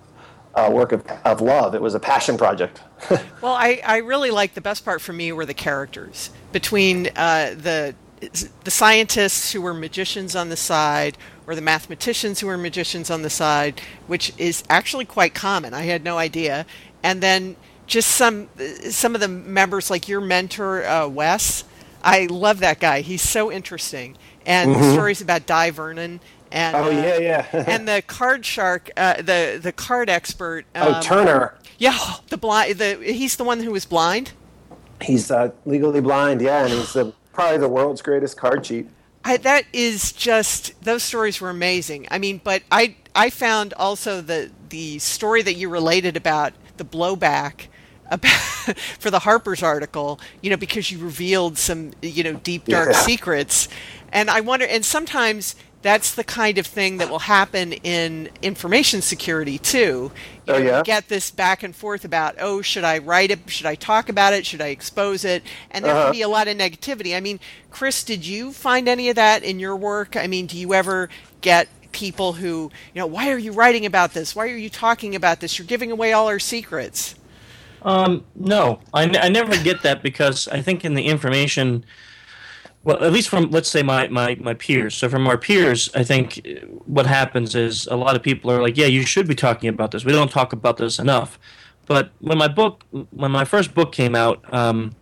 a work of, of love. It was a passion project. Well, I I really liked the best part for me were the characters between uh, the. the scientists who were magicians on the side or the mathematicians who were magicians on the side, which is actually quite common. I had no idea. And then just some some of the members, like your mentor, uh, Wes. I love that guy. He's so interesting. And mm-hmm. the stories about Di Vernon. And, oh, uh, yeah, yeah. and the card shark, uh, the, the card expert. Um, oh, Turner. Yeah, the blind. The, he's the one who was blind? He's uh, legally blind, yeah, and he's the... probably the world's greatest card cheat. I, that is just, those stories were amazing. I mean, but I I found also the the story that you related about the blowback about, for the Harper's article, you know, because you revealed some, you know, deep, dark yeah. secrets. And I wonder, and sometimes that's the kind of thing that will happen in information security too. You oh, know, yeah? You get this back and forth about, oh, should I write it? Should I talk about it? Should I expose it? And there uh-huh. can be a lot of negativity. I mean, Chris, did you find any of that in your work? I mean, do you ever get people who, you know, why are you writing about this? Why are you talking about this? You're giving away all our secrets. Um, no, I, n- I never get that because I think in the information... Well, at least from, let's say, my, my, my peers. So from our peers, I think what happens is a lot of people are like, yeah, you should be talking about this. We don't talk about this enough. But when my book, when my first book came out, um,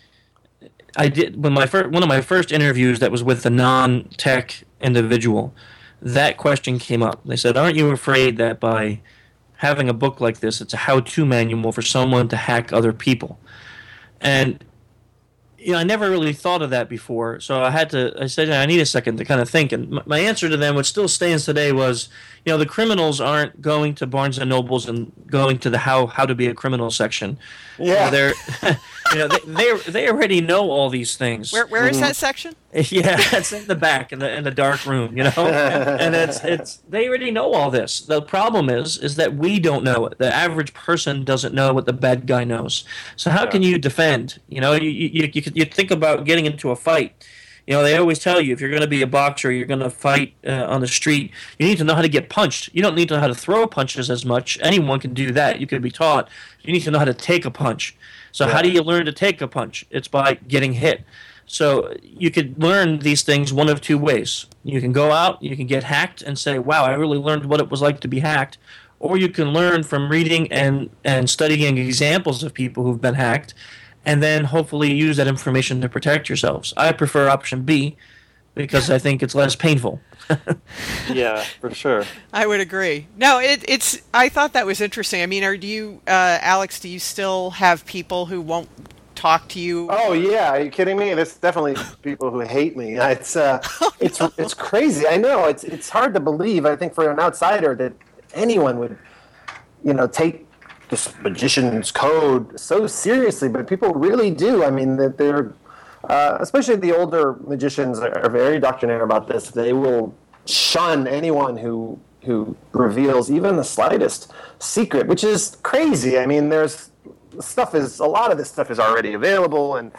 I did when my first, one of my first interviews that was with a non-tech individual, that question came up. They said, aren't you afraid that by having a book like this, it's a how-to manual for someone to hack other people? And you know, I never really thought of that before. So I had to, I said, I need a second to kind of think. And my, my answer to them, which still stands today, was, you know, the criminals aren't going to Barnes and Nobles and going to the how how to be a criminal section. Yeah. You know, they're, you know, they, they they already know all these things. Where where is that section? Yeah, it's in the back in the in the dark room, you know. And it's it's they already know all this. The problem is is that we don't know it. The average person doesn't know what the bad guy knows. So how can you defend? You know, you you you, you think about getting into a fight. You know, they always tell you if you're going to be a boxer, you're going to fight uh, on the street, you need to know how to get punched. You don't need to know how to throw punches as much. Anyone can do that. You can be taught. You need to know how to take a punch. So yeah. How do you learn to take a punch? It's by getting hit. So you could learn these things one of two ways. You can go out, you can get hacked and say, wow, I really learned what it was like to be hacked. Or you can learn from reading and, and studying examples of people who've been hacked, and then hopefully use that information to protect yourselves. I prefer option B because I think it's less painful. Yeah, for sure. I would agree. No, it, it's. I thought that was interesting. I mean, are do you, uh, Alex? Do you still have people who won't talk to you? Oh yeah, are you kidding me? There's definitely people who hate me. It's uh, oh, no. it's it's crazy. I know it's it's hard to believe. I think for an outsider that anyone would, you know, take this magician's code so seriously, but people really do. I mean, that they're, uh, especially the older magicians are, are very doctrinaire about this. They will shun anyone who who reveals even the slightest secret, which is crazy. I mean, there's stuff is a lot of this stuff is already available, and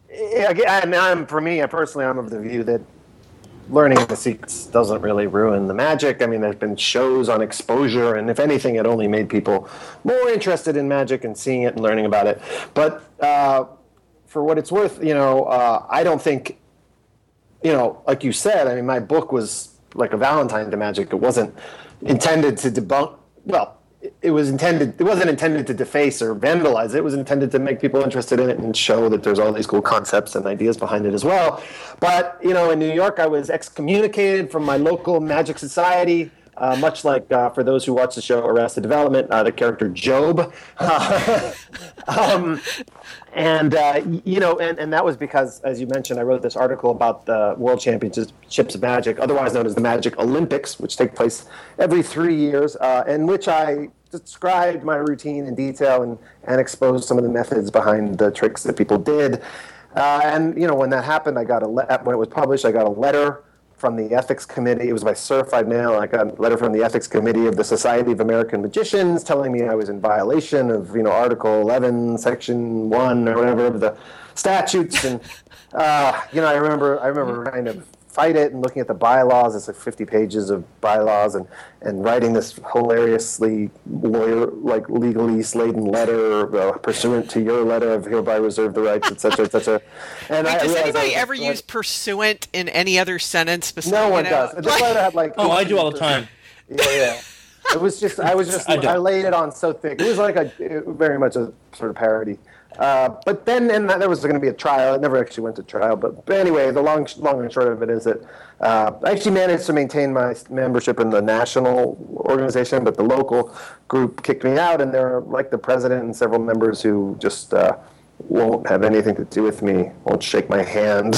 and I'm for me, I personally, I'm of the view that learning the secrets doesn't really ruin the magic. I mean, there's been shows on exposure, and if anything, it only made people more interested in magic and seeing it and learning about it. But uh, for what it's worth, you know, uh, I don't think, you know, like you said, I mean, my book was like a Valentine to magic. It wasn't intended to debunk, well, it was intended, it wasn't intended to deface or vandalize it. It was intended to make people interested in it and show that there's all these cool concepts and ideas behind it as well. But, you know, in New York, I was excommunicated from my local magic society, uh, much like uh, for those who watch the show Arrested Development, uh, the character Job. um, and, uh, you know, and, and that was because, as you mentioned, I wrote this article about the World Championships of Magic, otherwise known as the Magic Olympics, which take place every three years, uh, in which I described my routine in detail and, and exposed some of the methods behind the tricks that people did. Uh, and, you know, when that happened, I got a le- when it was published, I got a letter from the ethics committee. It was by certified mail. I got a letter from the ethics committee of the Society of American Magicians telling me I was in violation of, you know, Article eleven, Section one, or whatever of the statutes. And, uh, you know, I remember, I remember trying to fight it and looking at the bylaws. It's like fifty pages of bylaws, and, and writing this hilariously lawyer, like legally laden letter uh, pursuant to your letter of hereby reserve the rights, et cetera, et cetera. And Wait, I does anybody I, ever I, use pursuant in any other sentence besides? No one you know, does. This letter had like oh, I do all the time. Yeah, yeah. It was just, I was just, I, I laid it on so thick. It was like a, it, very much a sort of parody. Uh, but then, and there was going to be a trial. It never actually went to trial. But, but anyway, the long, long and short of it is that uh, I actually managed to maintain my membership in the national organization, but the local group kicked me out, and there are like the president and several members who just uh, won't have anything to do with me, won't shake my hand.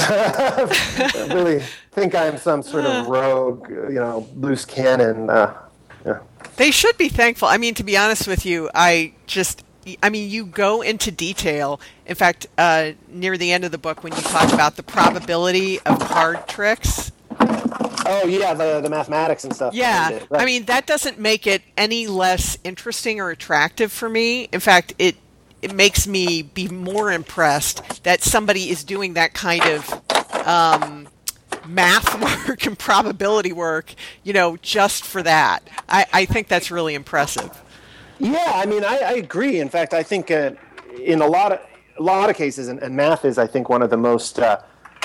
I really think I'm some sort of rogue, you know, loose cannon. Uh, yeah. They should be thankful. I mean, to be honest with you, I just... I mean, you go into detail. In fact, uh, near the end of the book, when you talk about the probability of card tricks. Oh, yeah, the, the mathematics and stuff. Yeah. It, right. I mean, that doesn't make it any less interesting or attractive for me. In fact, it it makes me be more impressed that somebody is doing that kind of um, math work and probability work, you know, just for that. I, I think that's really impressive. Yeah, I mean, I, I agree. In fact, I think uh, in a lot of a lot of cases, and, and math is, I think, one of the most uh,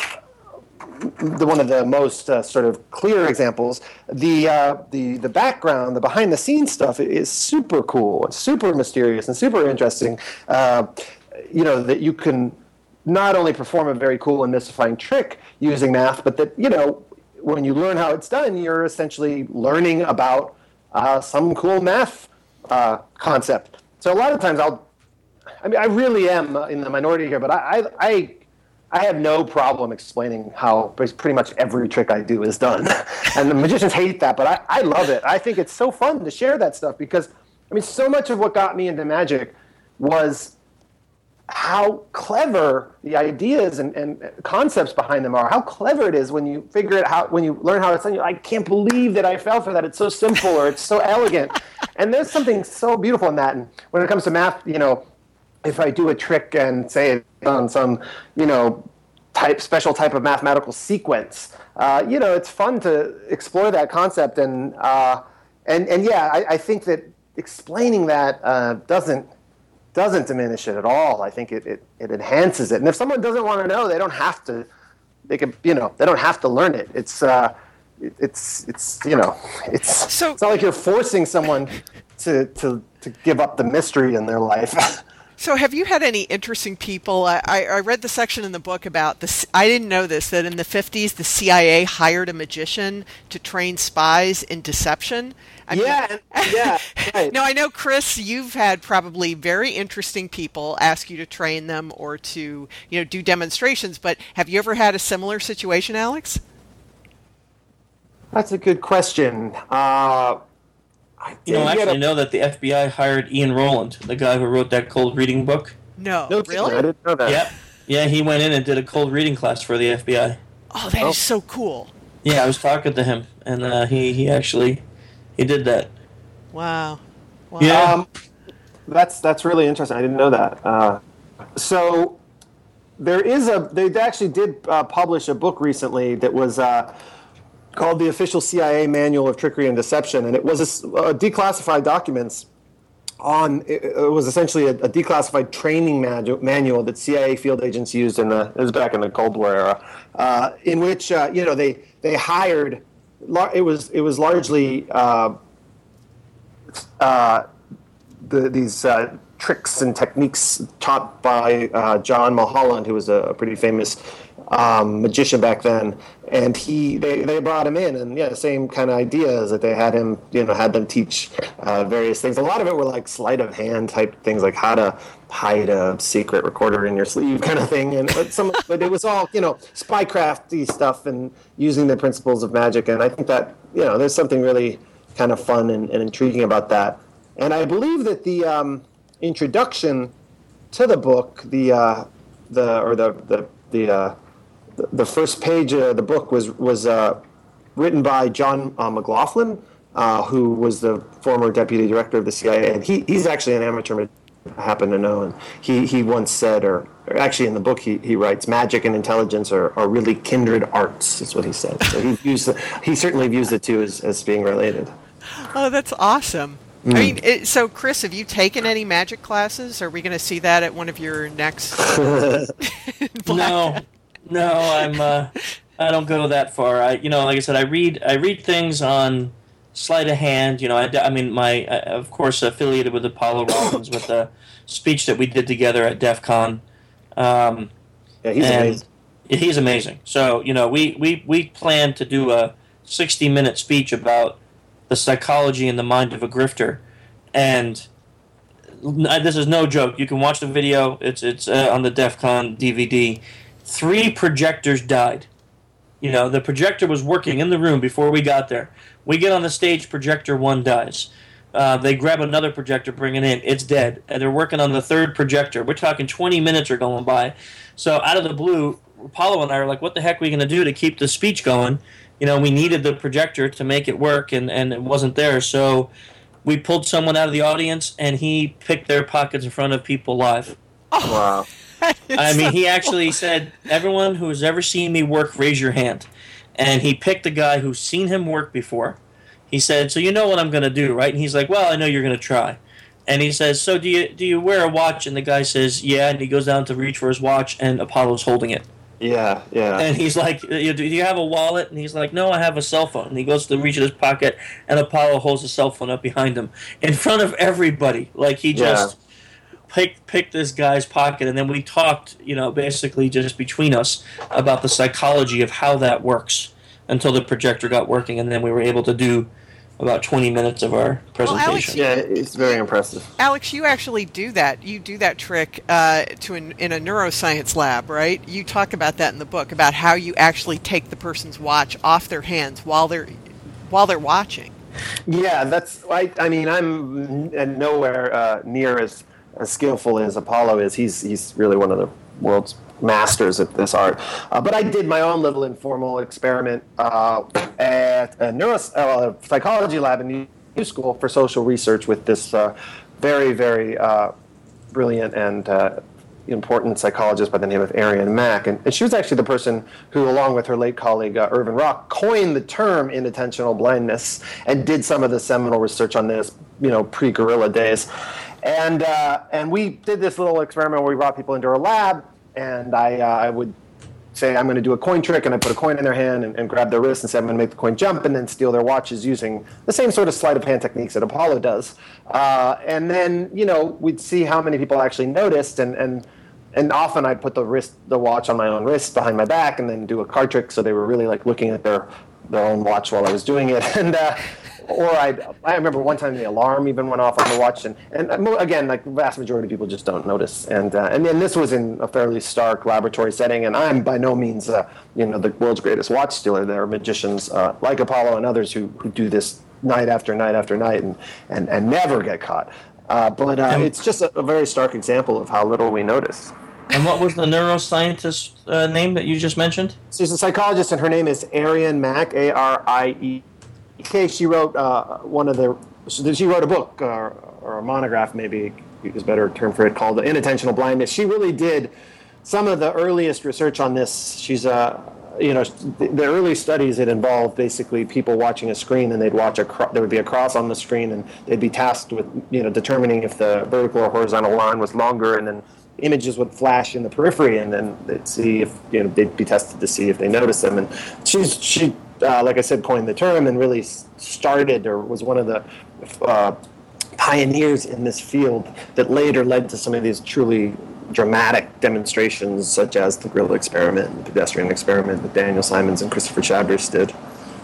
the one of the most uh, sort of clear examples. The uh, the the background, the behind the scenes stuff is super cool. It's super mysterious and super interesting. Uh, you know, that you can not only perform a very cool and mystifying trick using math, but that, you know, when you learn how it's done, you're essentially learning about uh, some cool math Uh, concept. So a lot of times I'll, I mean, I really am in the minority here, but I, I, I I have no problem explaining how pretty much every trick I do is done. And the magicians hate that, but I, I love it. I think it's so fun to share that stuff because, I mean, so much of what got me into magic was how clever the ideas and, and concepts behind them are. How clever it is when you figure it out, when you learn how it's done. You're like, I can't believe that I fell for that. It's so simple or it's so elegant. And there's something so beautiful in that. And when it comes to math, you know, if I do a trick and say it's on some, you know, type special type of mathematical sequence, uh, you know, it's fun to explore that concept. And uh, and and yeah, I, I think that explaining that uh, doesn't doesn't diminish it at all. I think it, it it enhances it. And if someone doesn't want to know, they don't have to. They can, you know, they don't have to learn it. It's uh, it, it's it's you know, it's so, it's not like you're forcing someone to to to give up the mystery in their life. So have you had any interesting people? I, I read the section in the book about this. I didn't know this, that in the fifties, the C I A hired a magician to train spies in deception. I yeah, mean, yeah. Right. Now, I know, Chris, you've had probably very interesting people ask you to train them or to, you know, do demonstrations, but have you ever had a similar situation, Alex? That's a good question. Uh, You know, actually, know that the F B I hired Ian Rowland, the guy who wrote that cold reading book. No, no really? I didn't know that. Yep. Yeah, he went in and did a cold reading class for the F B I. Oh, that oh. is so cool. Yeah, I was talking to him, and uh, he, he actually he did that. Wow. Wow. Yeah. Um, that's that's really interesting. I didn't know that. Uh, so there is a they actually did uh, publish a book recently that was. Uh, called the Official C I A Manual of Trickery and Deception, and it was a, uh, declassified documents on, it, it was essentially a, a declassified training manu- manual that C I A field agents used in the, it was back in the Cold War era, uh, in which, uh, you know, they, they hired, it was, it was largely uh, uh, the, these uh, tricks and techniques taught by uh, John Mulholland, who was a, a pretty famous Um, magician back then, and he they, they brought him in, and yeah, the same kind of ideas that they had him, you know, had them teach uh, various things. A lot of it were like sleight of hand type things, like how to hide a secret recorder in your sleeve, kind of thing. And but some, but it was all, you know, spycrafty stuff and using the principles of magic. And I think that, you know, there's something really kind of fun and, and intriguing about that. And I believe that the um, introduction to the book, the uh, the or the the the uh, the first page of the book was was uh, written by John uh, McLaughlin, uh, who was the former deputy director of the C I A, and he he's actually an amateur magician, I happen to know, and he, he once said, or, or actually in the book he, he writes, magic and intelligence are, are really kindred arts, is what he said. So he views the, he certainly views the two as, as being related. Oh, that's awesome. Mm. I mean, it, so Chris, have you taken any magic classes? Are we going to see that at one of your next? No. No, I'm. Uh, I don't go that far. I, you know, like I said, I read. I read things on sleight of hand. You know, I, I mean, my, uh, of course, affiliated with Apollo Robbins with the speech that we did together at DEF CON. Um, yeah, he's amazing. He's amazing. So, you know, we we we plan to do a sixty minute speech about the psychology and the mind of a grifter, and this is no joke. You can watch the video. It's it's uh, on the DEF CON D V D. Three projectors died. You know, the projector was working in the room before we got there. We get on the stage, projector one dies. Uh, they grab another projector, bring it in. It's dead. And they're working on the third projector. We're talking twenty minutes are going by. So out of the blue, Apollo and I are like, what the heck are we going to do to keep the speech going? You know, we needed the projector to make it work, and, and it wasn't there. So we pulled someone out of the audience, and he picked their pockets in front of people live. Oh. Wow. I mean, he actually said, everyone who has ever seen me work, raise your hand. And he picked a guy who's seen him work before. He said, so you know what I'm going to do, right? And he's like, well, I know you're going to try. And he says, so do you do you wear a watch? And the guy says, yeah. And he goes down to reach for his watch, and Apollo's holding it. Yeah, yeah. And he's like, do you have a wallet? And he's like, no, I have a cell phone. And he goes to reach in his pocket, and Apollo holds the cell phone up behind him in front of everybody. Like he just... Yeah. Pick, pick this guy's pocket, and then we talked, you know, basically just between us about the psychology of how that works until the projector got working, and then we were able to do about twenty minutes of our presentation. Well, Alex, Yeah, it's very impressive. Alex, you actually do that. You do that trick uh, to an, in a neuroscience lab, right? You talk about that in the book, about how you actually take the person's watch off their hands while they're while they're watching. Yeah, that's. I, I mean, I'm n- nowhere uh, near as, as skillful as Apollo is. He's he's really one of the world's masters at this art. Uh, but I did my own little informal experiment uh, at a neuropsychology lab in New School for social research with this uh, very, very uh, brilliant and uh, important psychologist by the name of Arian Mack. And, and she was actually the person who, along with her late colleague uh, Irvin Rock, coined the term inattentional blindness and did some of the seminal research on this, you know, pre-guerrilla days. And, uh, and we did this little experiment where we brought people into our lab, and I, uh, I would say, I'm going to do a coin trick, and I put a coin in their hand and, and grab their wrist and say, I'm going to make the coin jump, and then steal their watches using the same sort of sleight of hand techniques that Apollo does. Uh, and then, you know, we'd see how many people actually noticed, and, and and often I'd put the wrist, the watch on my own wrist behind my back, and then do a card trick, so they were really like looking at their their own watch while I was doing it. And uh, or I I remember one time the alarm even went off on the watch, and, and again, like the vast majority of people just don't notice. And uh, and then this was in a fairly stark laboratory setting, and I'm by no means uh, you know, the world's greatest watch stealer. There are magicians uh, like Apollo and others who, who do this night after night after night and and, and never get caught. Uh, but uh, it's just a, a very stark example of how little we notice. And what was the neuroscientist uh, name that you just mentioned? She's a psychologist, and her name is Arian Mack, A R I E K. She wrote uh, one of the. She wrote a book uh, or a monograph, maybe is a better term for it, called "Inattentional Blindness." She really did some of the earliest research on this. She's a. Uh, you know, the early studies, it involved basically people watching a screen, and they'd watch a cro- there would be a cross on the screen, and they'd be tasked with, you know, determining if the vertical or horizontal line was longer, and then images would flash in the periphery, and then they'd see if, you know, they'd be tested to see if they noticed them. And she's she, uh, like I said, coined the term and really started, or was one of the uh, pioneers in this field that later led to some of these truly dramatic demonstrations, such as the Gorilla Experiment, the Pedestrian Experiment that Daniel Simons and Christopher Chadbourne did.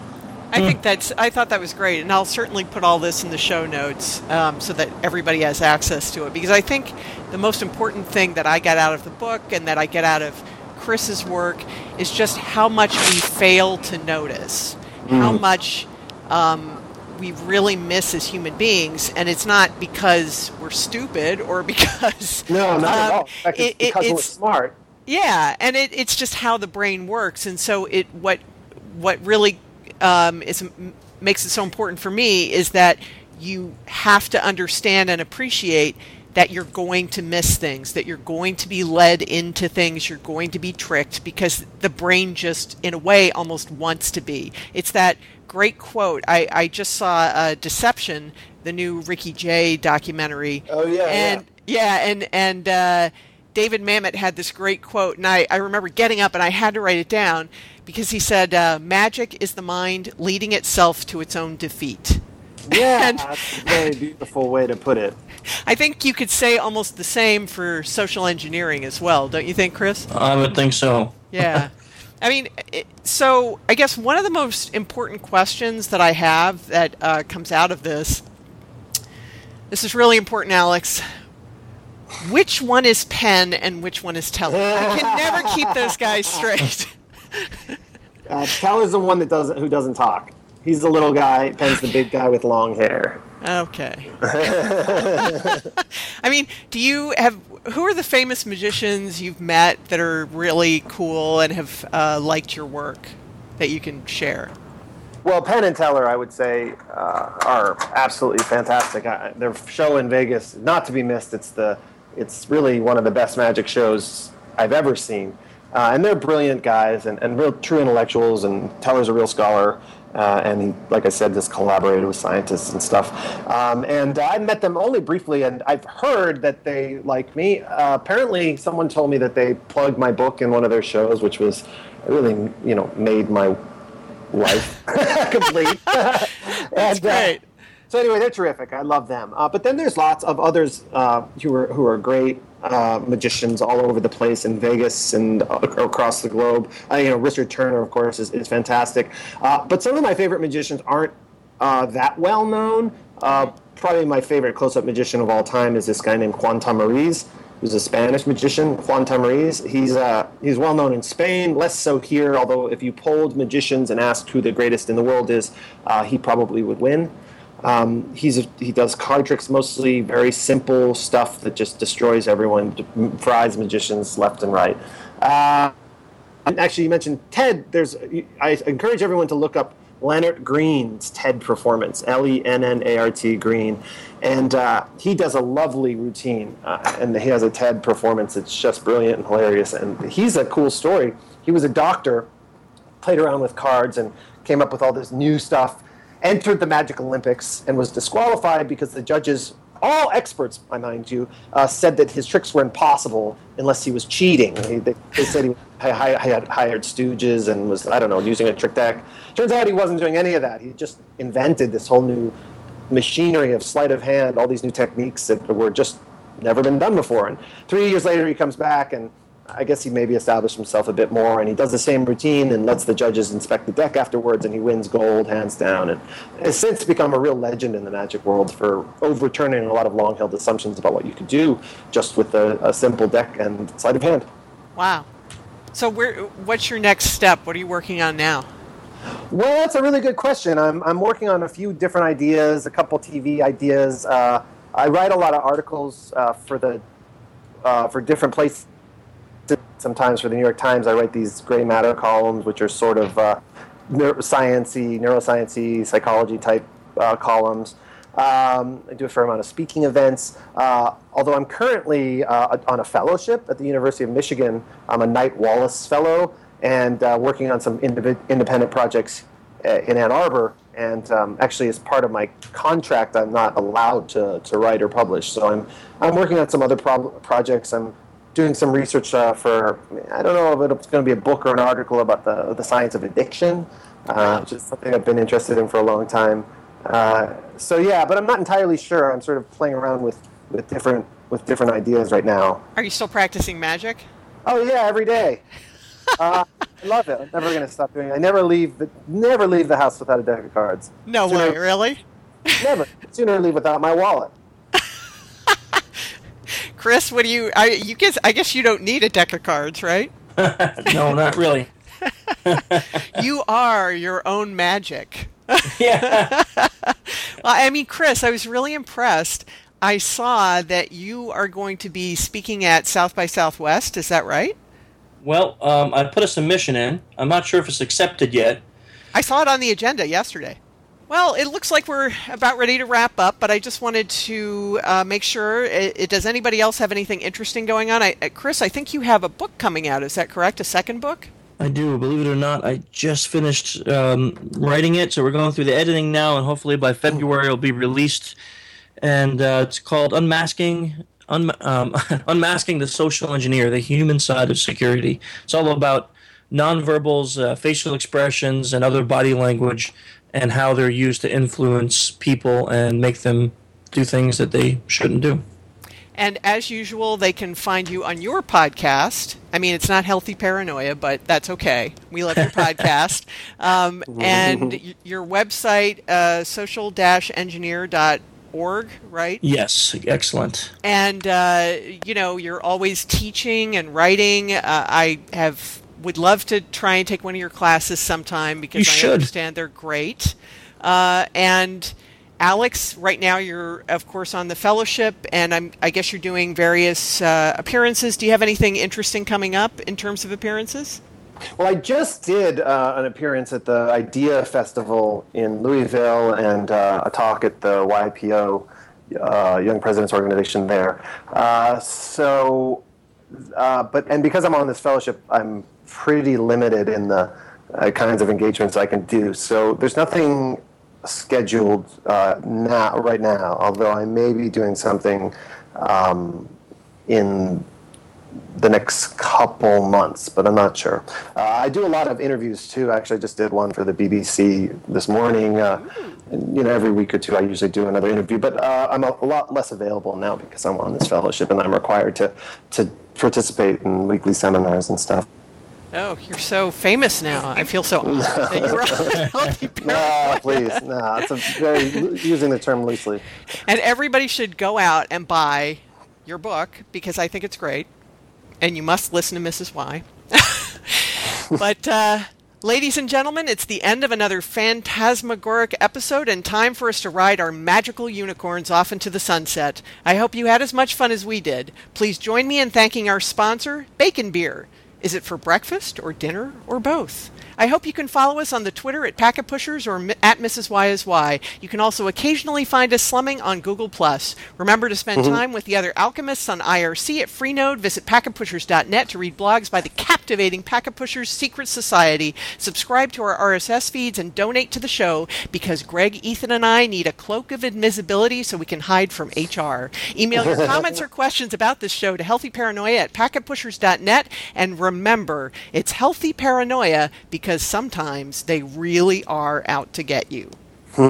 I think that's. I thought that was great, and I'll certainly put all this in the show notes um, so that everybody has access to it. Because I think the most important thing that I got out of the book and that I get out of Chris's work is just how much we fail to notice, mm. how much um, we really miss as human beings, and it's not because we're stupid or because no, not um, at all. In fact, it's it, because it, we're smart. Yeah, and it, it's just how the brain works, and so it what what really um, is makes it so important for me is that you have to understand and appreciate that you're going to miss things, that you're going to be led into things, you're going to be tricked, because the brain just, in a way, almost wants to be. It's that great quote. I, I just saw uh, Deception, the new Ricky Jay documentary. Oh, yeah, and, yeah. Yeah, and, and uh, David Mamet had this great quote, and I, I remember getting up and I had to write it down, because he said, uh, magic is the mind leading itself to its own defeat. Yeah, and, that's a very beautiful way to put it. I think you could say almost the same for social engineering as well, don't you think, Chris? I would think so. Yeah. I mean, it, so I guess one of the most important questions that I have that uh, comes out of this, this is really important, Alex. Which one is Penn and which one is Teller? I can never keep those guys straight. uh, Teller's the one that doesn't, who doesn't talk. He's the little guy. Penn's the big guy with long hair. Okay. I mean, do you have, who are the famous magicians you've met that are really cool and have uh, liked your work that you can share? Well, Penn and Teller, I would say, uh, are absolutely fantastic. I, their show in Vegas, not to be missed. It's the, it's really one of the best magic shows I've ever seen. Uh, and they're brilliant guys and, and real true intellectuals, and Teller's a real scholar. Uh, and he, like I said, just collaborated with scientists and stuff. Um, and uh, I met them only briefly, and I've heard that they like me. Uh, apparently, someone told me that they plugged my book in one of their shows, which was really, you know, made my life complete. That's and, great. Uh, so anyway, they're terrific. I love them. Uh, but then there's lots of others uh, who are who are great uh, magicians all over the place in Vegas and uh, across the globe. Uh, you know, Richard Turner, of course, is, is fantastic. Uh, but some of my favorite magicians aren't uh, that well known. Uh, probably my favorite close-up magician of all time is this guy named Juan Tamariz, who's a Spanish magician. Juan Tamariz. He's uh, he's well known in Spain, less so here. Although if you polled magicians and asked who the greatest in the world is, uh, he probably would win. Um, he's a, he does card tricks, mostly very simple stuff that just destroys everyone, fries magicians left and right. Uh, actually, you mentioned TED. There's I encourage everyone to look up Lennart Green's TED performance, L E N N A R T Green, and uh, he does a lovely routine, uh, and he has a TED performance. It's just brilliant and hilarious, and he's a cool story. He was a doctor, played around with cards, and came up with all this new stuff. Entered the Magic Olympics and was disqualified because the judges, all experts, I mind you, uh, said that his tricks were impossible unless he was cheating. They, they, they said he had hired stooges and was, I don't know, using a trick deck. Turns out he wasn't doing any of that. He just invented this whole new machinery of sleight of hand, all these new techniques that were just never been done before. And three years later, he comes back, and I guess he maybe established himself a bit more, and he does the same routine and lets the judges inspect the deck afterwards, and he wins gold hands down, and has since become a real legend in the Magic world for overturning a lot of long-held assumptions about what you could do just with a, a simple deck and sleight of hand. Wow. So where, what's your next step? What are you working on now? Well, that's a really good question. I'm, I'm working on a few different ideas, a couple T V ideas. Uh, I write a lot of articles uh, for the uh, for different places. Sometimes for the New York Times, I write these gray matter columns, which are sort of uh, neuroscience-y, neuroscience-y, psychology-type uh, columns. Um, I do a fair amount of speaking events. Uh, although I'm currently uh, on a fellowship at the University of Michigan. I'm a Knight Wallace Fellow and uh, working on some indiv- independent projects uh, in Ann Arbor. And um, actually, as part of my contract, I'm not allowed to, to write or publish. So I'm I'm working on some other pro- projects. I'm doing some research uh, for, I don't know if it's going to be a book or an article about the the science of addiction, uh, which is something I've been interested in for a long time. Uh, so yeah, but I'm not entirely sure. I'm sort of playing around with, with different with different ideas right now. Are you still practicing magic? Oh yeah, every day. uh, I love it. I'm never going to stop doing it. I never leave the never leave the house without a deck of cards. No Sooner, way, really? Never. Sooner leave without my wallet. Chris, what do you? I you guess I guess you don't need a deck of cards, right? No, not really. You are your own magic. Yeah. Well, I mean, Chris, I was really impressed. I saw that you are going to be speaking at South by Southwest. Is that right? Well, um, I put a submission in. I'm not sure if it's accepted yet. I saw it on the agenda yesterday. Well, it looks like we're about ready to wrap up, but I just wanted to uh, make sure. It, it, does anybody else have anything interesting going on? I, uh, Chris, I think you have a book coming out. Is that correct? A second book? I do. Believe it or not, I just finished um, writing it, so we're going through the editing now, and hopefully by February it'll be released. And uh, it's called Unmasking un- um, Unmasking the Social Engineer, the Human Side of Security. It's all about nonverbals, uh, facial expressions, and other body language, and how they're used to influence people and make them do things that they shouldn't do. And as usual, they can find you on your podcast. I mean, it's not Healthy Paranoia, but that's okay. We love your podcast. Um, and y- your website, uh, social dash engineer dot org, right? Yes, excellent. And, uh, you know, you're always teaching and writing. Uh, I have would love to try and take one of your classes sometime because You I should. understand they're great. Uh, and Alex, right now you're, of course, on the fellowship, and I'm, I guess you're doing various uh, appearances. Do you have anything interesting coming up in terms of appearances? Well, I just did uh, an appearance at the IDEA Festival in Louisville and uh, a talk at the Y P O, uh, Young Presidents Organization there. Uh, so, uh, but and because I'm on this fellowship, I'm pretty limited in the uh, kinds of engagements I can do. So there's nothing scheduled uh, now, right now, although I may be doing something um, in the next couple months, but I'm not sure. Uh, I do a lot of interviews too. Actually, I just did one for the B B C this morning. Uh, and, you know, every week or two, I usually do another interview. But uh, I'm a, a lot less available now because I'm on this fellowship and I'm required to to participate in weekly seminars and stuff. Oh, you're so famous now. I feel so honored that you're a healthy paranoia. No, please, no. It's a very using the term loosely. And everybody should go out and buy your book because I think it's great. And you must listen to Missus Y. But, uh, ladies and gentlemen, it's the end of another phantasmagoric episode and time for us to ride our magical unicorns off into the sunset. I hope you had as much fun as we did. Please join me in thanking our sponsor, Bacon Beer. Is it for breakfast or dinner or both? I hope you can follow us on the Twitter at Packet Pushers or at Missus Y is Y. You can also occasionally find us slumming on Google Plus. Remember to spend mm-hmm. time with the other alchemists on I R C at Freenode. Visit packet pushers dot net to read blogs by the captivating Packet Pushers Secret Society. Subscribe to our R S S feeds and donate to the show because Greg, Ethan, and I need a cloak of invisibility so we can hide from H R. Email your comments or questions about this show to healthyparanoia at packet pushers dot net. And remember, it's healthy paranoia because Because sometimes they really are out to get you.